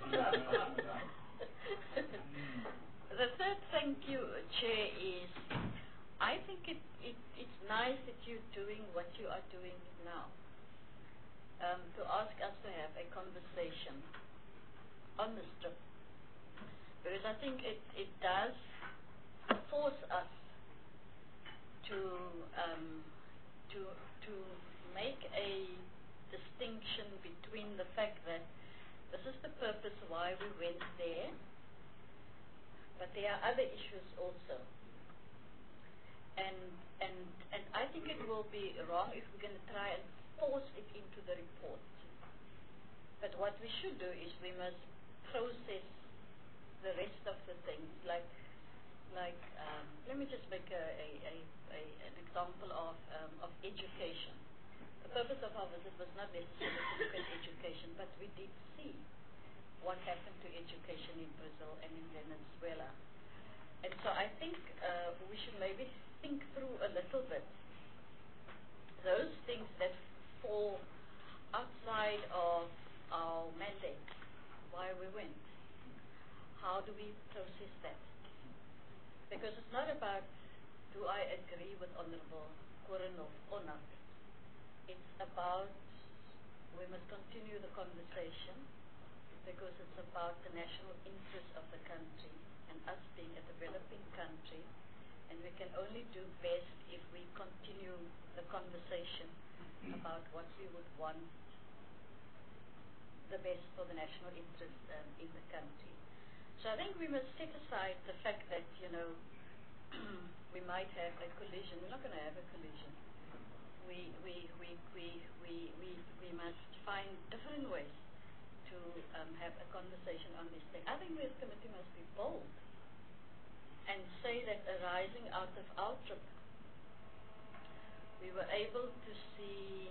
The third thank you, Chair, is I think it, it, it's nice that you're doing what you are doing now. Um, to ask us to have a conversation on this trip. Because I think it, it does force us to um, to to make a distinction between the fact that this is the purpose why we went there, but there are other issues also. And and and I think it will be wrong if we're going to try and force it into the report. But what we should do is we must process the rest of the things, like like um, let me just make a, a, a, a an example of um, of education. The purpose of our visit was not necessarily to look at education, but we did see what happened to education in Brazil and in Venezuela. And so I think uh, we should maybe think through a little bit those things that fall outside of our mandate, why we went. How do we process that? Because it's not about do I agree with Honorable Korenhoff or not. It's about we must continue the conversation because it's about the national interest of the country and us being a developing country, and we can only do best if we continue the conversation about what we would want the best for the national interest um, in the country. So I think we must set aside the fact that, you know, we might have a collision. We're not going to have a collision. We, we, we, we, we find different ways to um, have a conversation on this thing. I think this committee must be bold and say that arising out of our trip, we were able to see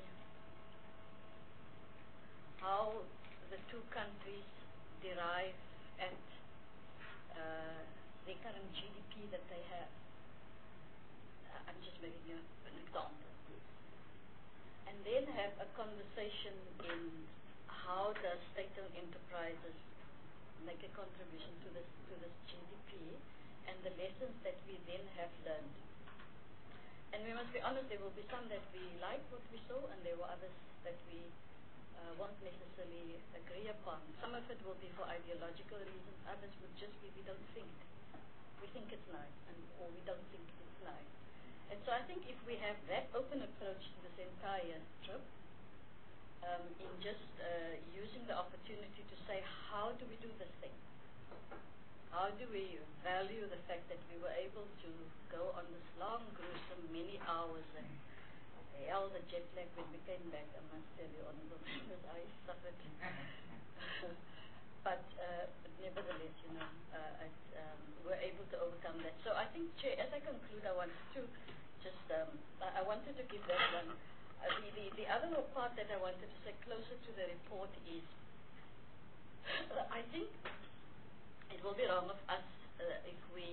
how the two countries derive at uh, the current G D P that they have. Uh, I'm just making you an example. And then have a conversation in how does state-owned enterprises make a contribution to this to this G D P, and the lessons that we then have learned. And we must be honest, there will be some that we like what we saw, and there were others that we uh, won't necessarily agree upon. Some of it will be for ideological reasons, others would just be we don't think. We think it's nice, and or we don't think it's nice. And so I think if we have that open approach to this entire trip, um, in just uh, using the opportunity to say, how do we do this thing? How do we value the fact that we were able to go on this long, gruesome, many hours, and hell, the jet lag when we came back, I must tell you, honorable members, I suffered. but, uh, but nevertheless, you know, uh, I, um, we're able to overcome that. So I think, Chair, as I conclude, I wanted to just, um, I, I wanted to give that one. Uh, the, the, the other part that I wanted to say closer to the report is, uh, I think it will be wrong of us uh, if we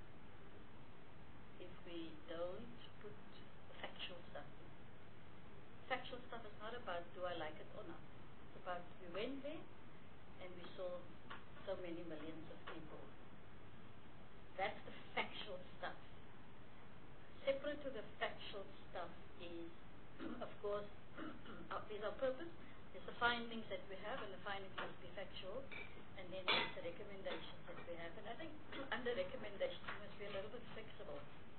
if we don't put factual stuff in. Factual stuff is not about do I like it or not. It's about we went there and we saw so many millions of people. That's the factual stuff. Separate to the factual stuff is, of course, is our purpose, is the findings that we have, and the findings must be factual. And then there's the recommendations that we have. And I think under recommendations we must be a little bit flexible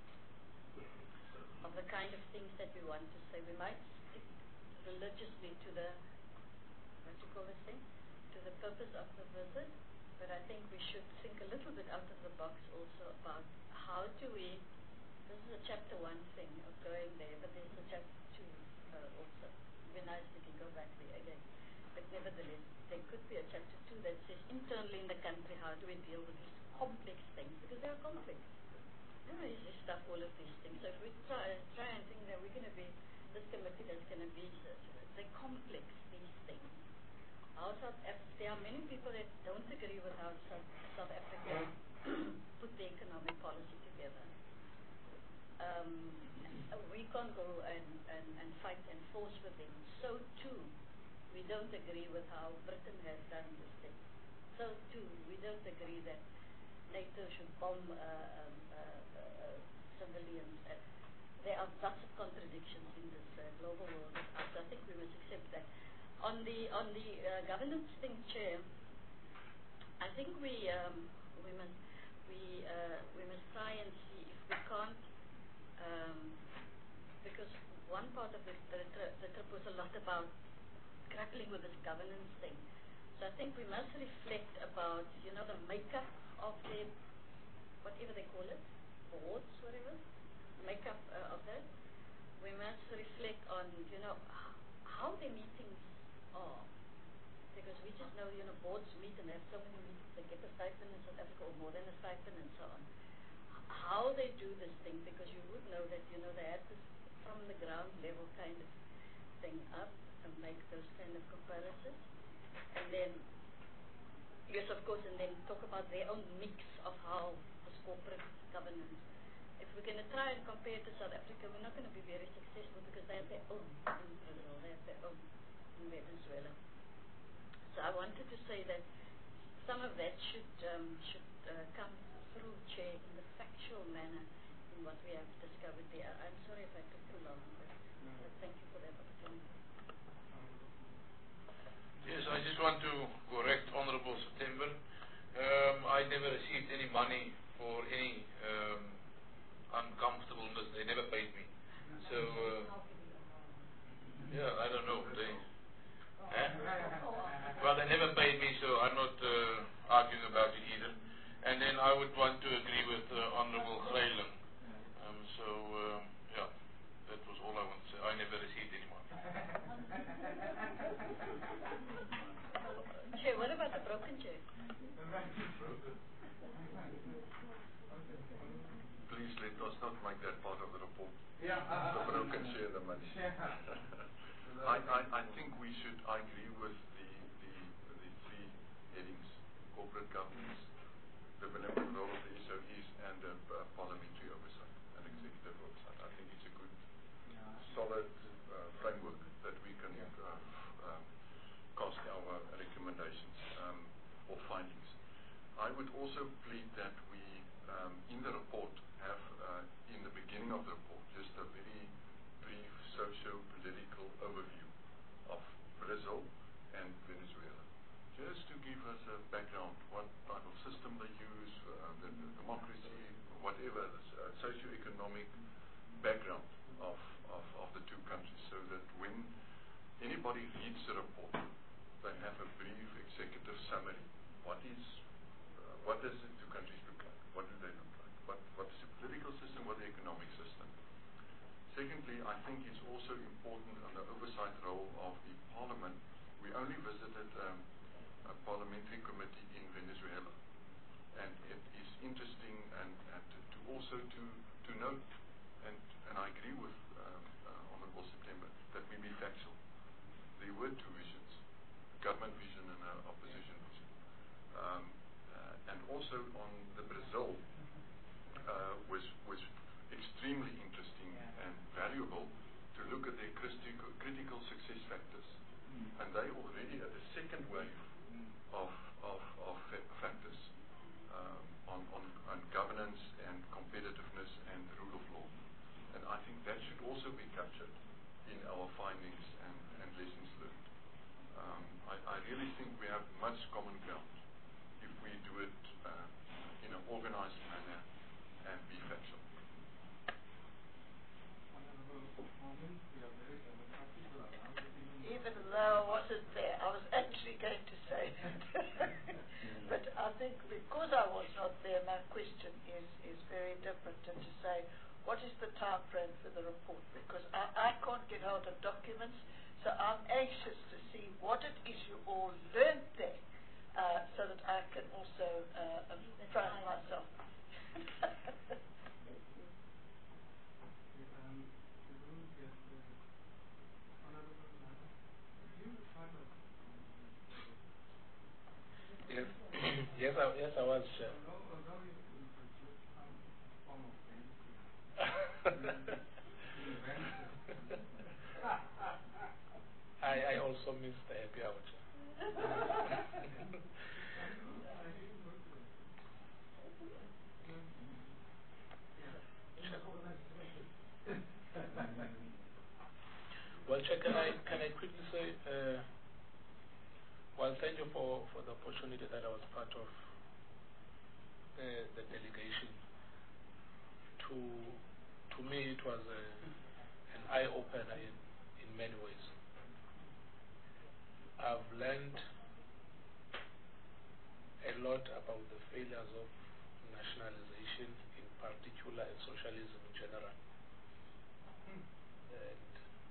of the kind of things that we want to say. We might stick religiously to the, what you call this thing, to the purpose of the visit, but I think we should think a little bit out of the box also about how do we, this is a chapter one thing of going there, but there's a chapter two uh, also. It would be nice if you go back there again. But nevertheless, there could be a chapter two that says internally in the country, how do we deal with these complex things? Because they are complex. You know, easy stuff, all of these things. So if we try, try and think that we're going to be, this committee that's going to be, they're complex, these things. How South Africa, there are many people that don't agree with how South, South Africa put the economic policy together. Um, we can't go and, and, and fight and force with them. So too, we don't agree with how Britain has done this thing. So too, we don't agree that NATO should bomb uh, um, uh, uh, civilians. Uh, there are lots of contradictions in this uh, global world. So I think we must accept that. On the on the uh, governance thing, Chair, I think we um, we must we uh, we must try and see if we can't, um, because one part of the, the, the trip was a lot about grappling with this governance thing. So I think we must reflect about, you know, the makeup of the, whatever they call it, boards, whatever, makeup uh, of that. We must reflect on, you know, how the meetings are. Because we just know, you know, boards meet and they have so many meetings, they get a stipend in South Africa or more than a stipend and so on. How they do this thing, because you would know that, you know, they have this from the ground level kind of thing up, and make those kind of comparisons. And then, yes, of course, and then talk about their own mix of how this corporate governance. If we're going to try and compare to South Africa, we're not going to be very successful because they have their own in Brazil, they have their own in Venezuela. So I wanted to say that some of that should um, should uh, come through, Chair, in the factual manner in what we have discovered there. I'm sorry if I took too long, but, but thank you for that opportunity. Yes, I just want to correct Honorable September. Um, I never received any money for any um, uncomfortableness. They never paid me. So, uh, yeah, I don't know. They, eh? Well, they never paid me, so I'm not uh, arguing about it either. And then I would want to agree with uh, Honorable Greyling. Um, so, uh, yeah, that was all I want to say. I never received any I, I, I think we should, I agree with the, the, the three headings, corporate governance, the benevolent role of the S O Es, and the uh, parliamentary oversight and executive oversight. I think it's a good, solid uh, framework that we can uh, um, cast our recommendations um, or findings. I would also plead that we, um, in the report, have uh, in the beginning of the report just a very brief socio-political overview of Brazil and Venezuela, just to give us a background, what type of system they use, uh, the, the democracy, whatever, the uh, socio-economic background of, of, of the two countries, so that when anybody reads the report, they have a brief executive summary. What is, uh, what does the two countries look like? What do they look like? What, what is the political system? What is the economic system? Secondly, I think it's also important on the oversight role of the parliament. We only visited um, a parliamentary committee in Venezuela, and it is interesting and, and to, to also to, to note, and, and I agree with um, uh, Honourable September, that we be factual. There were two visions, government vision and an opposition vision. Um, uh, and also on the Brazil uh, was, was extremely interesting and valuable to look at their critical, critical success factors. And they already at the second wave of, of, of fa factors um, on, on, on governance and competitiveness and rule of law. And I think that should also be captured in our findings and, and lessons learned. Um, I, I really think we have much common ground if we do it uh, in an organized manner and be factual. Even though I wasn't there, I was actually going to say that. But I think because I was not there, my question is, is very different. And to say, what is the time frame for the report? Because I, I can't get hold of documents, so I'm anxious to see what it is you all learned there, uh, so that I can also uh, apprise myself. Yes, yes, I, yes, I was. Uh, I, I also missed the happy hour. Well, Chair, can I, can I quickly say, uh, well, thank you for, for the opportunity that I was part of uh, the delegation. To, to me, it was a, an eye-opener in, in many ways. I've learned a lot about the failures of nationalization in particular and socialism in general. And,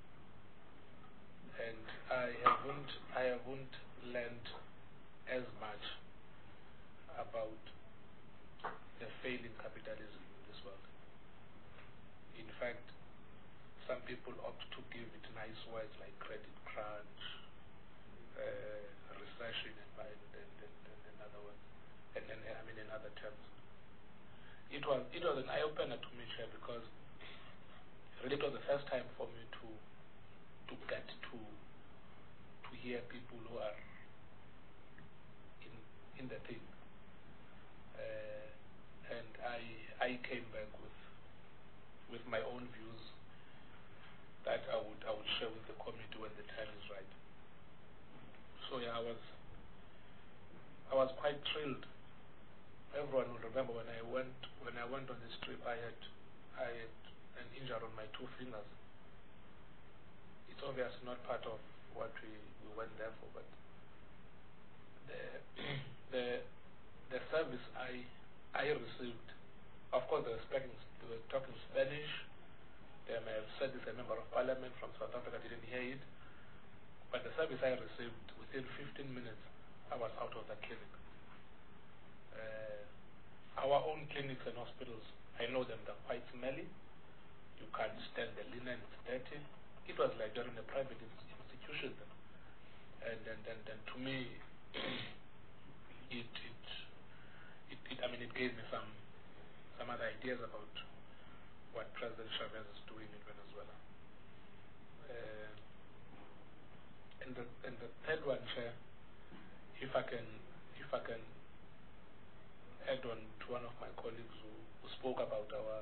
and I haven't, I haven't learned as much about the failing capitalism in this world. In fact, some people opt to give it nice words like credit crunch, uh, recession, and, and, and, and another one, and then I mean in other terms. It was it was an eye opener to me, Chair, because really it was the first time for me to to get to to hear people who are in in the thing, uh, and I I came back with with my own views that I would I would share with the committee when the time is right. So yeah, I was I was quite thrilled. Everyone will remember when I went when I went on this trip, I had I had an injury on my two fingers. It's obviously not part of what we, we went there for, but the the the service I I received, of course they were speaking they were talking Spanish. They may have said this, a member of parliament from South Africa didn't hear it, but the service I received, within fifteen minutes, I was out of the clinic. Uh, our own clinics and hospitals, I know them, they're quite smelly. You can't stand the linen, it's dirty. It was like during a private institution. execution. And and and, and to me, it, it it it I mean it gave me some some other ideas about what President Chavez is doing in Venezuela. Uh, and the and the third one, Chair, if I can if I can add on to one of my colleagues who, who spoke about our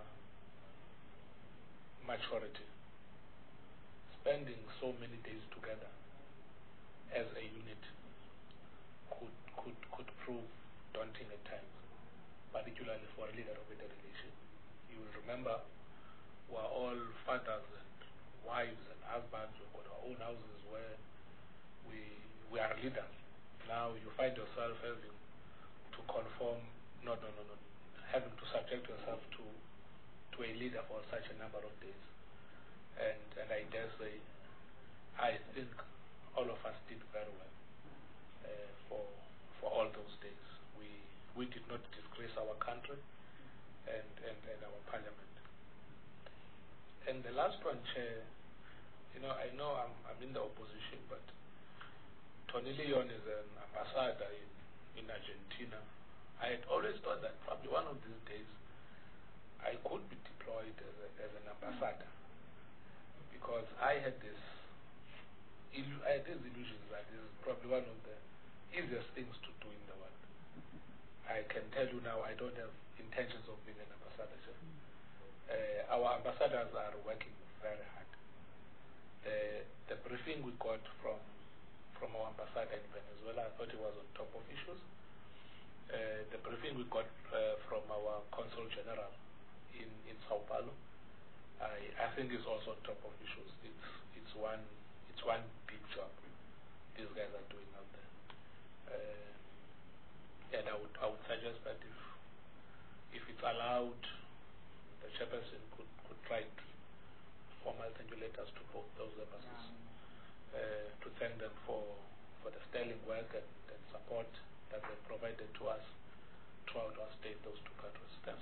maturity, spending so many days together as a unit could could could prove daunting at times, particularly for a leader of a delegation. You will remember we're all fathers and wives and husbands. We've got our own houses where we we are leaders. Now you find yourself having to conform, no, no, no, no, having to subject yourself to to a leader for such a number of days. And and I dare say, I think all of us did very well uh, for for all those days. We we did not disgrace our country and, and, and our parliament. And the last one, Chair, you know, I know I'm I'm in the opposition, but Tony Leon is an ambassador in, in Argentina. I had always thought that probably one of these days I could be deployed as, a, as an ambassador, because I had this illu I had these illusions that this is probably one of the easiest things to do in the world. I can tell you now I don't have intentions of being an ambassador. Sir. Uh, our ambassadors are working very hard. The, the briefing we got from from our ambassador in Venezuela, I thought it was on top of issues. Uh, the briefing we got uh, from our consul general in, in Sao Paulo, I, I think is also on top of issues. It's it's one it's one big job these guys are doing out there. Uh, and I would I would suggest that if if it's allowed, the chairperson could could write formal thank you letters to both those embassies. Uh, to thank them for, for the sterling work and, and support that they provided to us throughout our stay in those two countries. Thanks.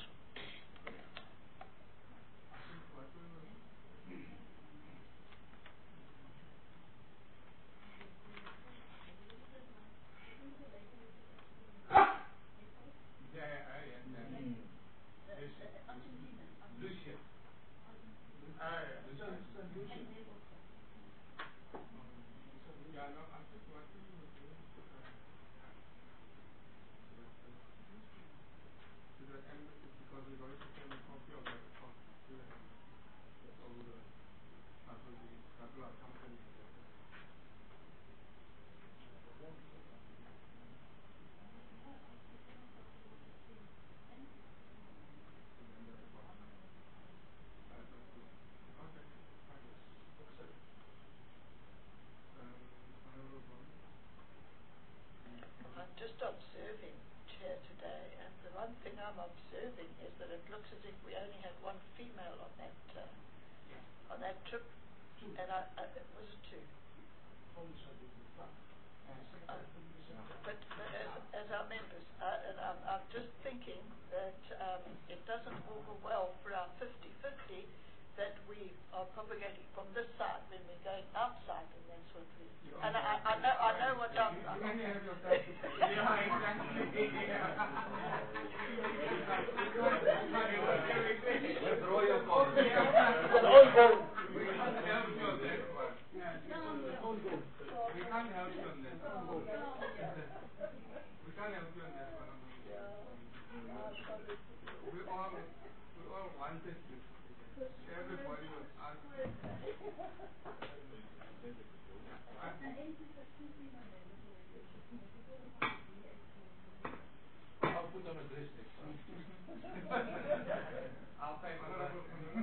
Just observing, Chair, today, and the one thing I'm observing is that it looks as if we only had one female on that uh, yeah. on that trip, two. and I, I, it was two. Uh, but but as, as our members, uh, and I'm, I'm just thinking that um, it doesn't augur well for our fifty fifty that we are propagating from this side when we're going outside, and that's what we. And I, I, I know I know what I'm. I'm Withdraw your comment. We can't help you on that. We can't help you on that one. We all, we all wanted this. Everybody was asking. I think I'll put on a dress next time. I'll pay my order.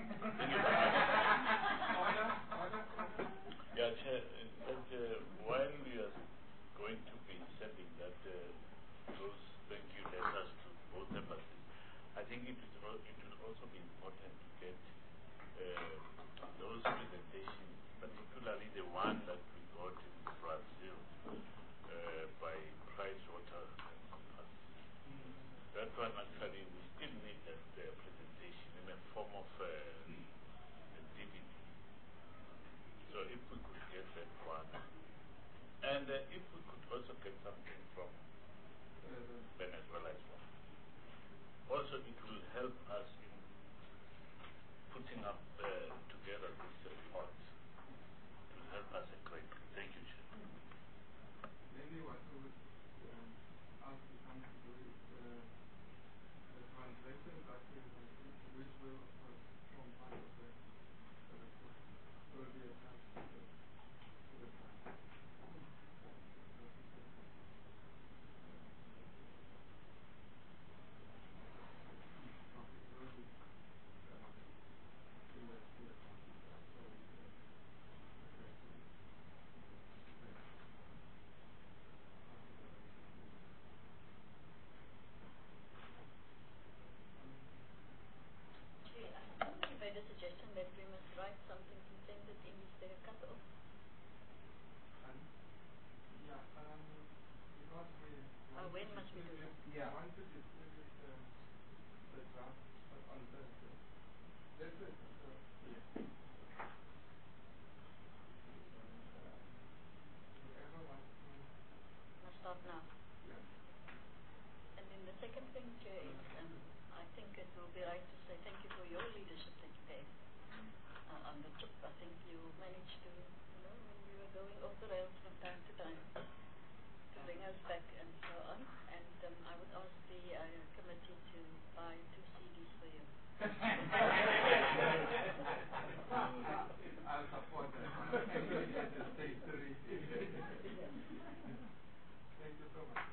Yeah, Chair, but, uh, while we are going to be sending that uh, those thank you letters to both embassies, I think it would, it would also be important to get uh, those presentations, particularly the one that we got in Brazil uh, by Pricewaterhouse and Company. That one actually we still need that uh, it will be right to say thank you for your leadership that you gave uh, on the trip. I think you managed to, you know, when we were going off the rails from time to time, to bring us back and so on. And um, I would ask the uh, committee to buy two C Ds for you. I'll support that. Thank you so much.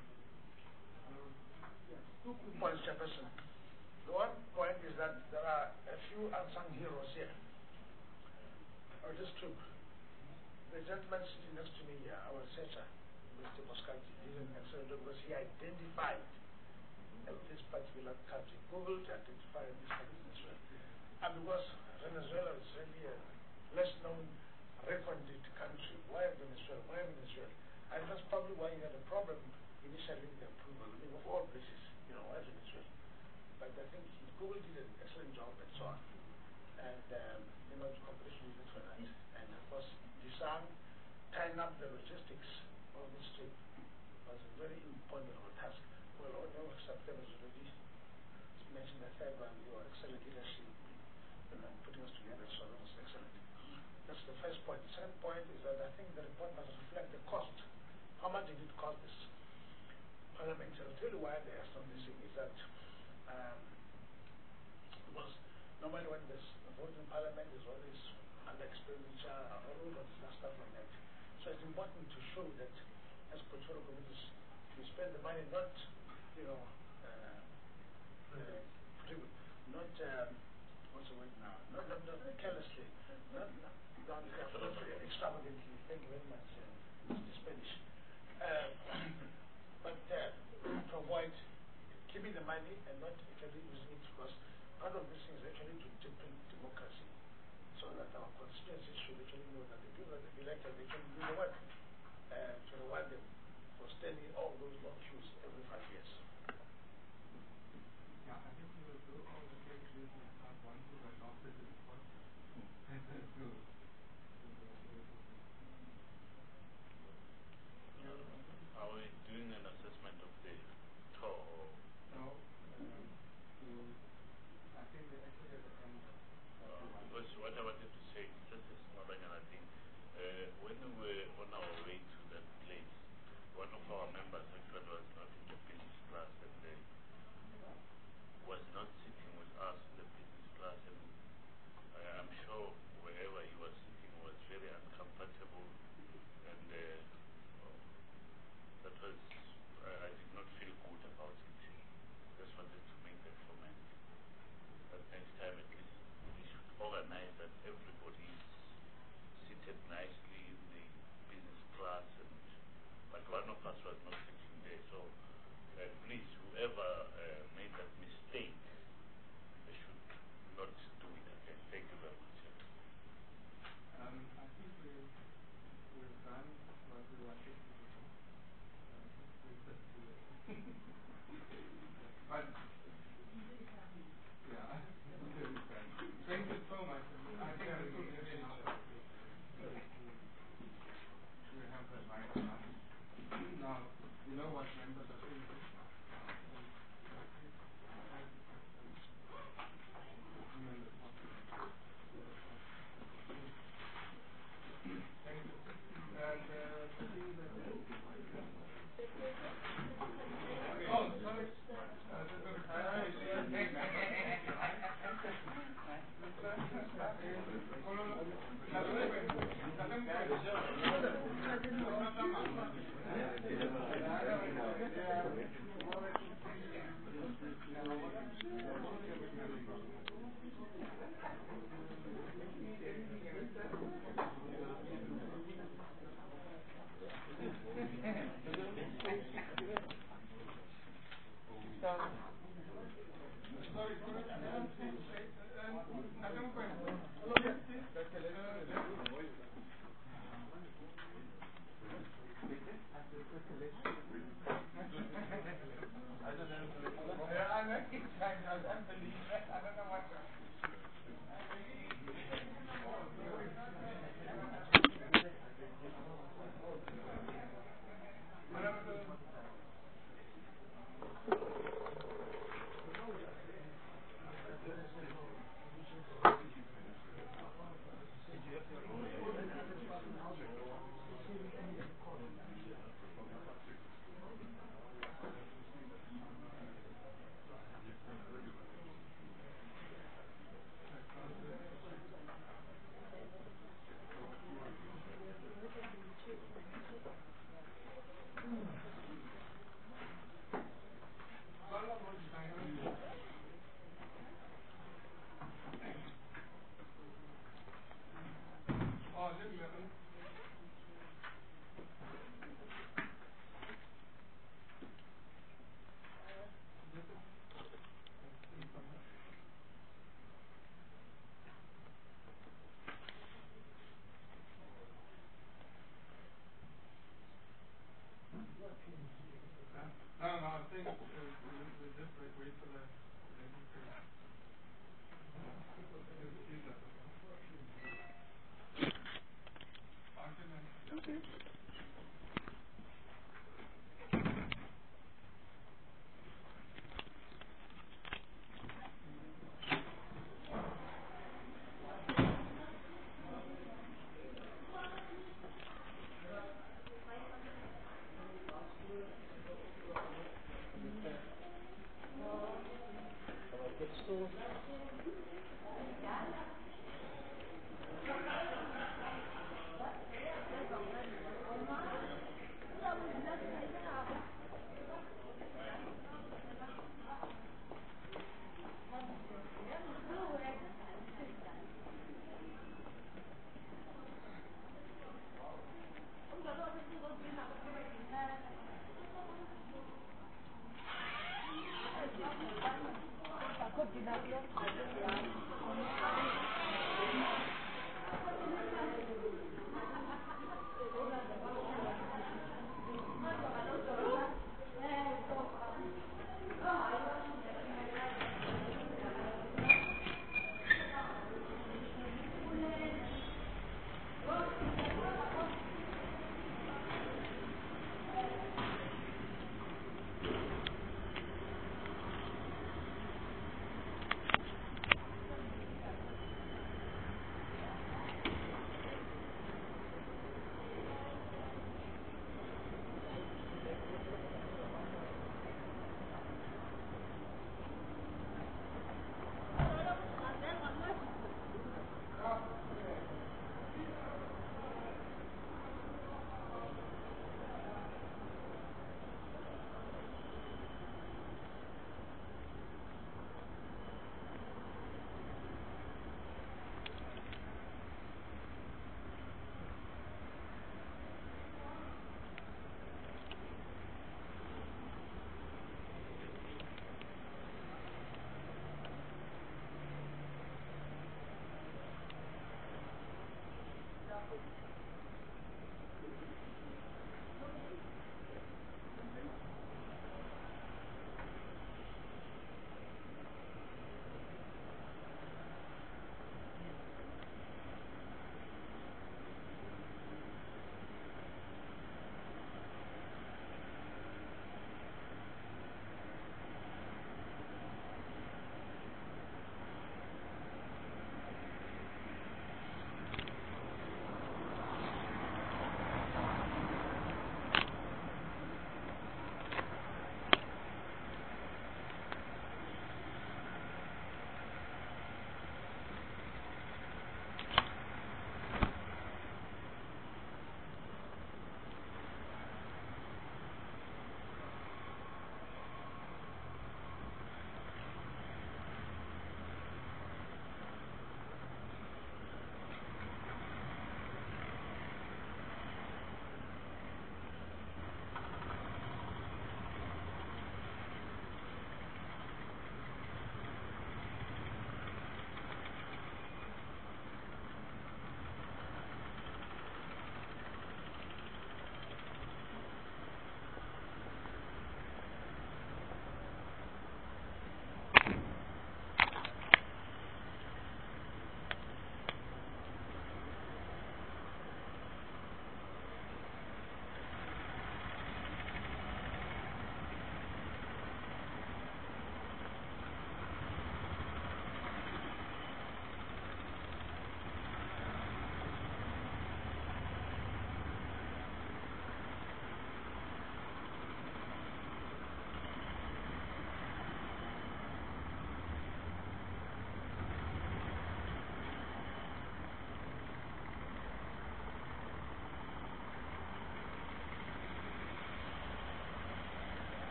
Yes, two quick points, Chairperson. The one point is that there are a few unsung heroes here on this trip. The gentleman sitting next to me here, our researcher, Mister Moscati, did an excellent job because he identified this particular country. Google to identify this country, Venezuela. And because Venezuela is really a less known, recondite country, why Venezuela? Why Venezuela? And that's probably why you had a problem initially with the approval. I mean, of all places, you know, why Venezuela? But I think Google did an excellent job and so on. And, um, you know, the competition is for that. And of course, Disang tying up the logistics of this trip was a very imponderable task. Well, all no September was already mentioned the third one, your excellent leadership, you know, putting us together, so that was excellent. That's the first point. The second point is that I think the report must reflect the cost. How much did it cost this Parliament? I'll tell you why they are not missing is that um, because normally when there's a vote in Parliament, there's always under expenditure, all of that stuff like that. So it's important to show that as control committees, we spend the money not, you know, uh, uh, not, um, what's the word now, not, not, not carelessly, not, not, not, not extravagantly. Thank you very much, uh, Mister Spanish. Uh, but uh, to avoid keeping the money and not actually using it, because part of this is actually to deepen democracy, so that our constituencies should actually know that the people that they elected actually do the work, uh, to reward them for standing all those long queues every five years. Yeah, I think we will do all the great reasons I want to adopt the report. Are we doing an assessment of the tour? No, um, to, I think we're actually at the end. Uh, because what I wanted to say, just a small another thing, uh, when we were on our way to that place, one of our members actually was not in the business class and uh, was not sitting with us in the business class, and I am sure wherever he was sitting was very uncomfortable, and uh, that was, uh, I did not feel good about it. Just wanted to make that comment. But next time at least we should organize that everybody is seated nicely in the business class, and but one of us was not sitting there. So uh, please, whoever uh, made that mistake, they should not do it again. Thank you very much. Um, I think we, we've done what we wanted to do. Uh, we've just do it. But, yeah, thank you so much. I think this will really help us. We have that right now. Now, you know what members are thinking. Thank you. And uh, the thing that oh, sorry. Sorry,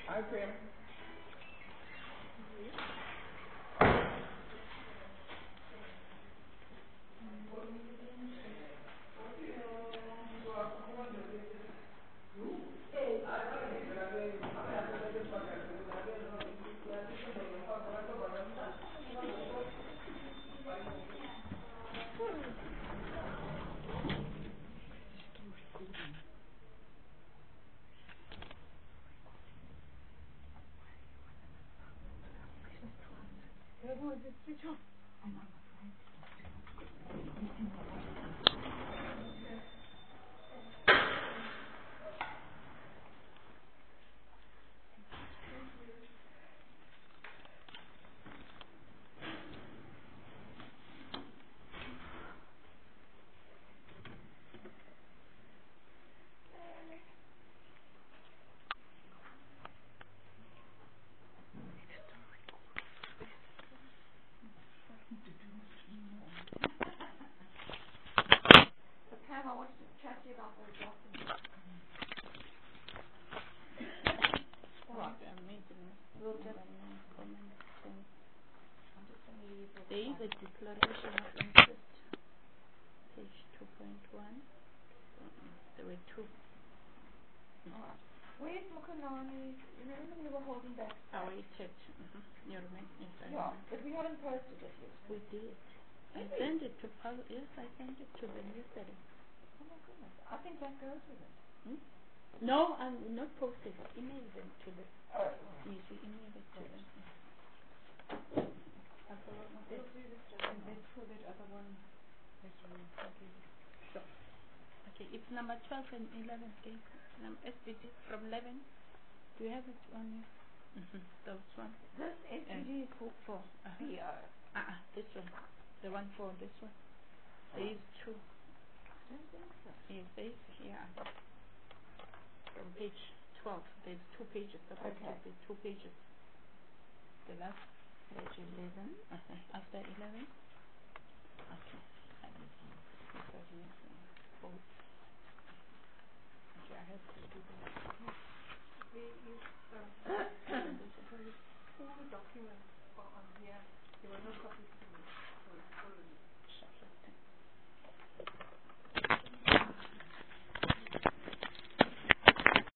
Hi, Pam. Pam, I wanted to chat to you about those documents. All right. We'll just There is a declaration of interest, page two point one. There were two. All right. Where's Mukanani? Remember we were holding back? I waited. Mm-hmm. You remember? Yes, I Yeah, remember. but we haven't posted it yet. We did. I Did we? sent it to Paul. Yes, I sent it to them yesterday. Oh my goodness. I think that goes with it. Hmm? No, I'm not posted. Email them to them. Oh. You see, email it to them. I forgot my Yes. We'll do this just and then for that other one. Yes, we will. Okay. Sure. Okay, it's number twelve and eleven, okay? Um, S B D from eleven. Do you have it on you? Mm-hmm. Those one. This S P D is for, for Uh-huh. B O. Uh-uh, this one. The one for this one. There is two. I don't think so. Yes, there is, yeah. From page twelve, there's two pages. Supposed Okay. to be two pages. The last. Page eleven. Uh-huh. After eleven. Okay. Let me see. This one here. Both. Okay, I have to do that. There is, um, all the documents are on here. There were no copies to me.